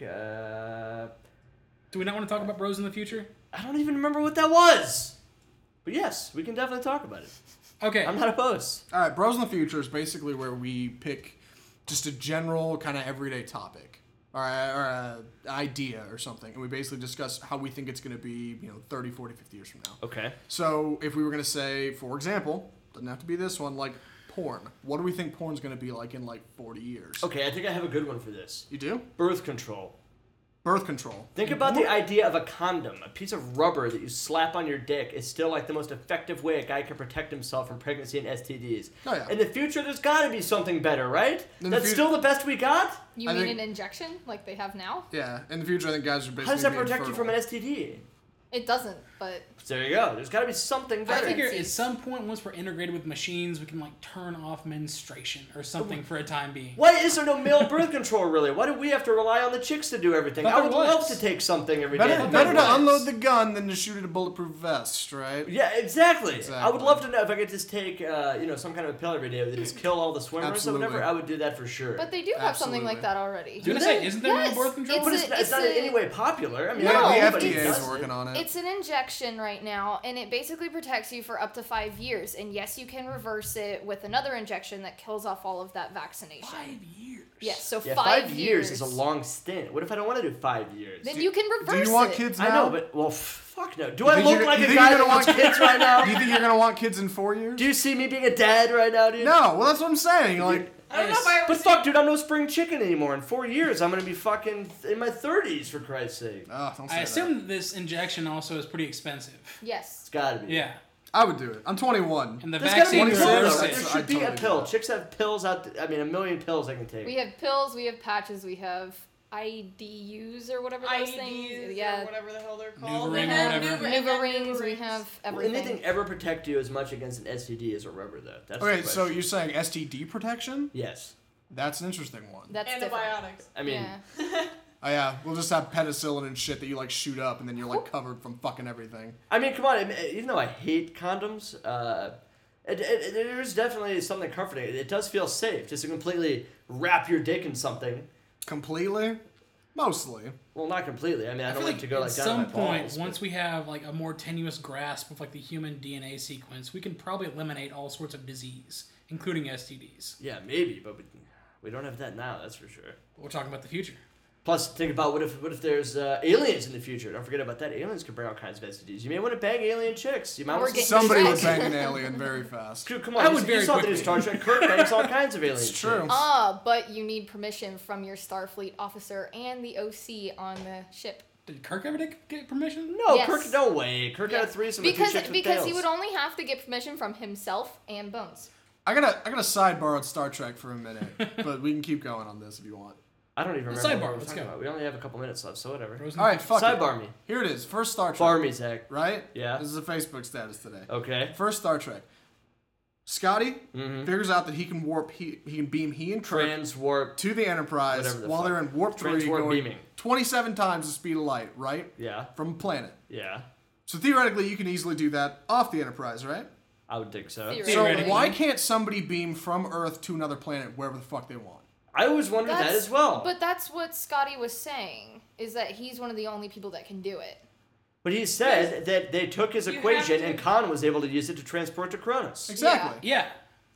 Uh, Do we not want to talk about bros in the future? I don't even remember what that was. But yes, we can definitely talk about it. Okay. I'm not opposed. All right. Bros in the Future is basically where we pick just a general kind of everyday topic or a, or a idea or something, and we basically discuss how we think it's going to be, you know, thirty, forty, fifty years from now. Okay. So if we were going to say, for example, doesn't have to be this one, like porn. What do we think porn's going to be like in like forty years? Okay, I think I have a good one for this. You do? Birth control. Birth control. Think about the idea of a condom. A piece of rubber that you slap on your dick is still like the most effective way a guy can protect himself from pregnancy and S T Ds. Oh, yeah. In the future, there's got to be something better, right? In the That's fut- still the best we got? You I mean think- an injection like they have now? Yeah. In the future, I think guys are basically How does that gonna be protect you from infertile. an S T D? It doesn't, but There you go. There's got to be something I better. figure Fancy. at some point, once we're integrated with machines, we can like turn off menstruation or something for a time being. Why is there no male birth control, really? Why do we have to rely on the chicks to do everything? But I there would was. love to take something every day. Better, that better does to work. unload the gun than to shoot at a bulletproof vest, right? Yeah, exactly. I would Exactly. love to know if I could just take, uh, you know, some kind of a pill every day that just kill all the swimmers Absolutely. or whatever. I would do that for sure. but they do have something like Absolutely. that already. Do you Do say, they? isn't there Yes, no birth control? but it's it's, a- it's not it's in a- any way popular. I mean, No, Yeah, the everybody F D A does is it. working on it. It's an injection right now, and it basically protects you for up to five years. And yes, you can reverse it with another injection that kills off all of that vaccination. Five years. Yes, so Yeah, five, five years is a long stint. What if I don't want to do five years? Then you can Do reverse you want it. kids now? I know, but well, f- fuck no. Do You I think look you're- like you a think guy you're that gonna wants want- kids right now? Do you think you're gonna want kids in four years? Do you see me being a dad right now, dude? No. Well, that's what I'm saying. Like, I don't know if I ever But seen- fuck, dude, I'm no spring chicken anymore. In four years, I'm gonna be fucking in my thirties, for Christ's sake. oh, don't say I that. assume this injection also is pretty expensive. Yes. It's gotta be. Yeah. I would do it. I'm twenty-one. And the There's gotta be a vaccine pill, though. reserves There it. so should I'd be a totally pill. do that. Chicks have pills out. th- I mean, a million pills I can take. We have pills, we have patches, we have I D Us or whatever those I E Ds things. or Yeah. whatever the hell they're called. NuvaRing They or have whatever. Nuva- Nuva and rings, Nuva we rings. have Will everything. anything ever protect you as much against an S T D as a rubber, though? That's Okay, the so question. you're saying S T D protection? Yes. That's an interesting one. That's different. Antibiotics. I mean, Yeah. Oh yeah, we'll just have penicillin and shit that you like shoot up, and then you're like covered from fucking everything. I mean, come on. I mean, even though I hate condoms, uh, it, it, there is definitely something comforting. It, it does feel safe just to completely wrap your dick in something. Completely, mostly. Well, not completely. I mean, I, I don't feel like to go like at down some my point, balls, once but- we have like a more tenuous grasp of like the human D N A sequence, we can probably eliminate all sorts of disease, including S T Ds. Yeah, maybe, but we, we don't have that now. That's for sure. We're talking about the future. Plus, think about what if what if there's uh, aliens in the future? Don't forget about that. Aliens can bring all kinds of S T Ds. You may want to bang alien chicks. You might Or want to get- Somebody would Shrek. bang an alien very fast. Dude, come on. I you, would you very saw the new quickly. Star Trek. Kirk bangs all kinds of aliens. It's true. Ah, but you need permission from your Starfleet officer and the O C on the ship. Did Kirk ever get get permission? No, Yes. Kirk. No way. Kirk had a Yes. threesome with two Because chicks with because he tails. would only have to get permission from himself and Bones. I gotta, I gotta sidebar on Star Trek for a minute, but we can keep going on this if you want. I don't even Let's remember sidebar, what we're let's talking go. about. We only have a couple minutes left, so whatever. Bros in All the right, future. fuck it. Sidebar me. Here it is. First Star Trek. Bar me, Zach. Right? Yeah. This is a Facebook status today. Okay. First Star Trek. Scotty Mm-hmm. figures out that he can warp, he, he can beam he and Kirk Trans warp. to the Enterprise Whatever the while fuck. they're in warp three, Transwarp going beaming. twenty-seven times the speed of light, right? Yeah. From a planet. Yeah. So theoretically, you can easily do that off the Enterprise, right? I would think so. Theoretically. So Theoretically. why can't somebody beam from Earth to another planet wherever the fuck they want? I always wondered that That's- as well. But that's what Scotty was saying, is that he's one of the only people that can do it. But he said that they took his You have equation to- and Khan was able to use it to transport to Cronus. Exactly. Yeah.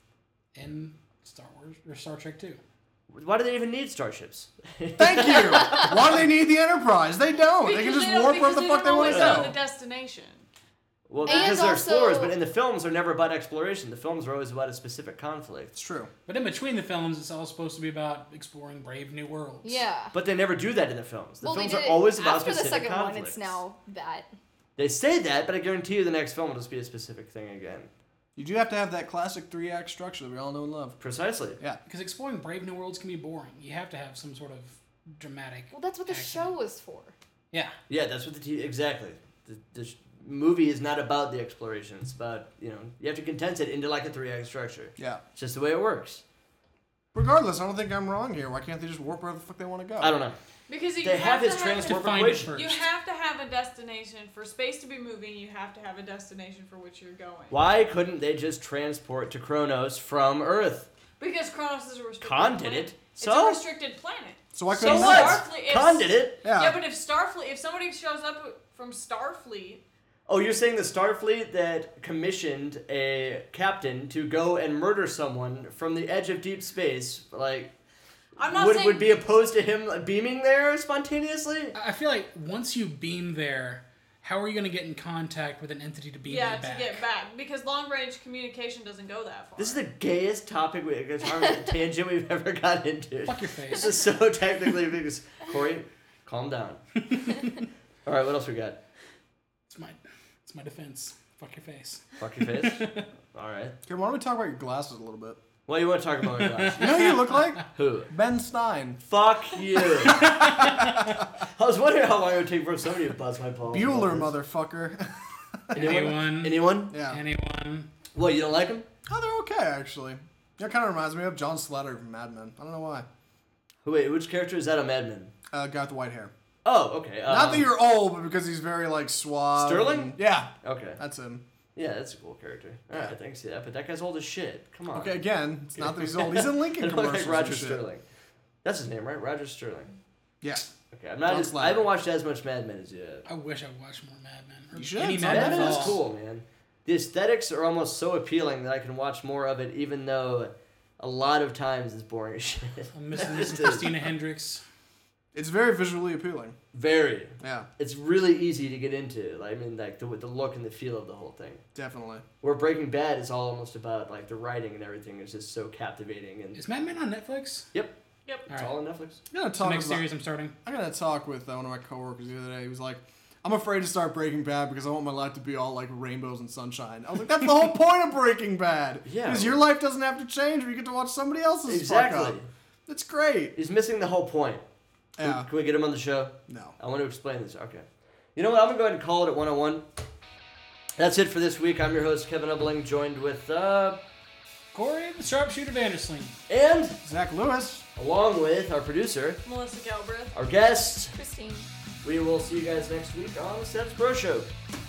In Star Wars or Star Trek two. Why do they even need starships? Thank you. Why do they need the Enterprise? They don't. they can Because just they don't- warp wherever because the they fuck they don't want to always know go. the destination. Well, And because they're also- explorers, but in the films, they're never about exploration. The films are always about a specific conflict. It's true. But in between the films, it's all supposed to be about exploring brave new worlds. Yeah. But they never do that in the films. The well, they films did are it always about after the specific second conflicts. one. It's now that. They say that, but I guarantee you the next film will just be a specific thing again. You do have to have that classic three-act structure that we all know and love. Precisely. Yeah. Because exploring brave new worlds can be boring. You have to have some sort of dramatic. Well, that's what the action. show was for. Yeah. Yeah, that's what the T V... Exactly. The, the, sh- movie is not about the exploration. It's about, you know, you have to condense it into like a three-act structure. Yeah. It's just the way it works. Regardless, I don't think I'm wrong here. Why can't they just warp wherever the fuck they want to go? I don't know. Because you They have have, his to have transport Define it equation. first. You have to have a destination for space to be moving. You have to have a destination for which you're going. Why couldn't they just transport to Kronos from Earth? Because Kronos is a restricted Khan planet. did it. It's So? a restricted planet. So why So couldn't what? Starfleet- if- Khan did it. Yeah. Yeah, but if Starfleet, if somebody shows up from Starfleet, Oh, you're saying the Starfleet that commissioned a captain to go and murder someone from the edge of deep space, like, I'm not would, saying would be opposed to him beaming there spontaneously? I feel like once you beam there, how are you going to get in contact with an entity to beam yeah it back? to get back because long range communication doesn't go that far. This is the gayest topic, we, tangent we've ever got into. Fuck your This face. is so technically because Corey, calm down. All right, what else we got? It's my, it's my defense. Fuck your face. Fuck your face. All right. Okay, why don't we talk about your glasses a little bit? What do you want to talk about? My glasses? You know who you look like? Who? Ben Stein. Fuck you. I was wondering how long it would take for somebody to buzz my balls. Bueller, motherfucker. Anyone? Anyone? Yeah. Anyone? What, you don't like him? Oh, they're okay, actually. That kind of reminds me of John Slater from Mad Men. I don't know why. Who- Wait, which character is that on Mad Men? Uh, guy with the white hair. Oh, okay. Um, Not that you're old, but because he's very, like, suave. Sterling? and- yeah, Okay. that's him. Yeah, that's a cool character. Alright, Yeah. thanks. Yeah, but that guy's old as shit. Come on. Okay, again, it's not that he's old. He's in Lincoln I look commercials like Roger and shit. Sterling. That's his name, right? Roger Sterling. Yeah. Okay, I'm not. John As, Slater. I haven't watched as much Mad Men as you have. I wish I watched more Mad Men. Or You should. Any It's Mad on Mad Men Men at is all. cool, man. The aesthetics are almost so appealing that I can watch more of it, even though a lot of times it's boring as shit. I'm missing this It is. Christina Hendricks. It's very visually appealing. Very. Yeah, It's really easy to get into. Like, I mean, like the the look and the feel of the whole thing. definitely. Where Breaking Bad is all almost about like the writing and everything is just so captivating and Is Mad Men on Netflix? yep, Yep. it's All all on Netflix. I'm gonna The talk next about, series I'm starting. I got to talk with uh, one of my coworkers the other day. He was like, I'm afraid to start Breaking Bad because I want my life to be all like rainbows and sunshine. I was like, that's the whole point of Breaking Bad. Yeah. Because your life doesn't have to change. You get to watch somebody else's Exactly. fuck up. It's great. He's missing the whole point. Can- Yeah. Can we get him on the show? No. I want to explain this. Okay. You know what? I'm going to go ahead and call it at one oh one. That's it for this week. I'm your host, Kevin Ubling, joined with, uh, Corey, the sharpshooter Vandersling. and Zach Lewis. along with our producer, Melissa Galbraith. our guest. Christine. We will see you guys next week on the Status Pro Show.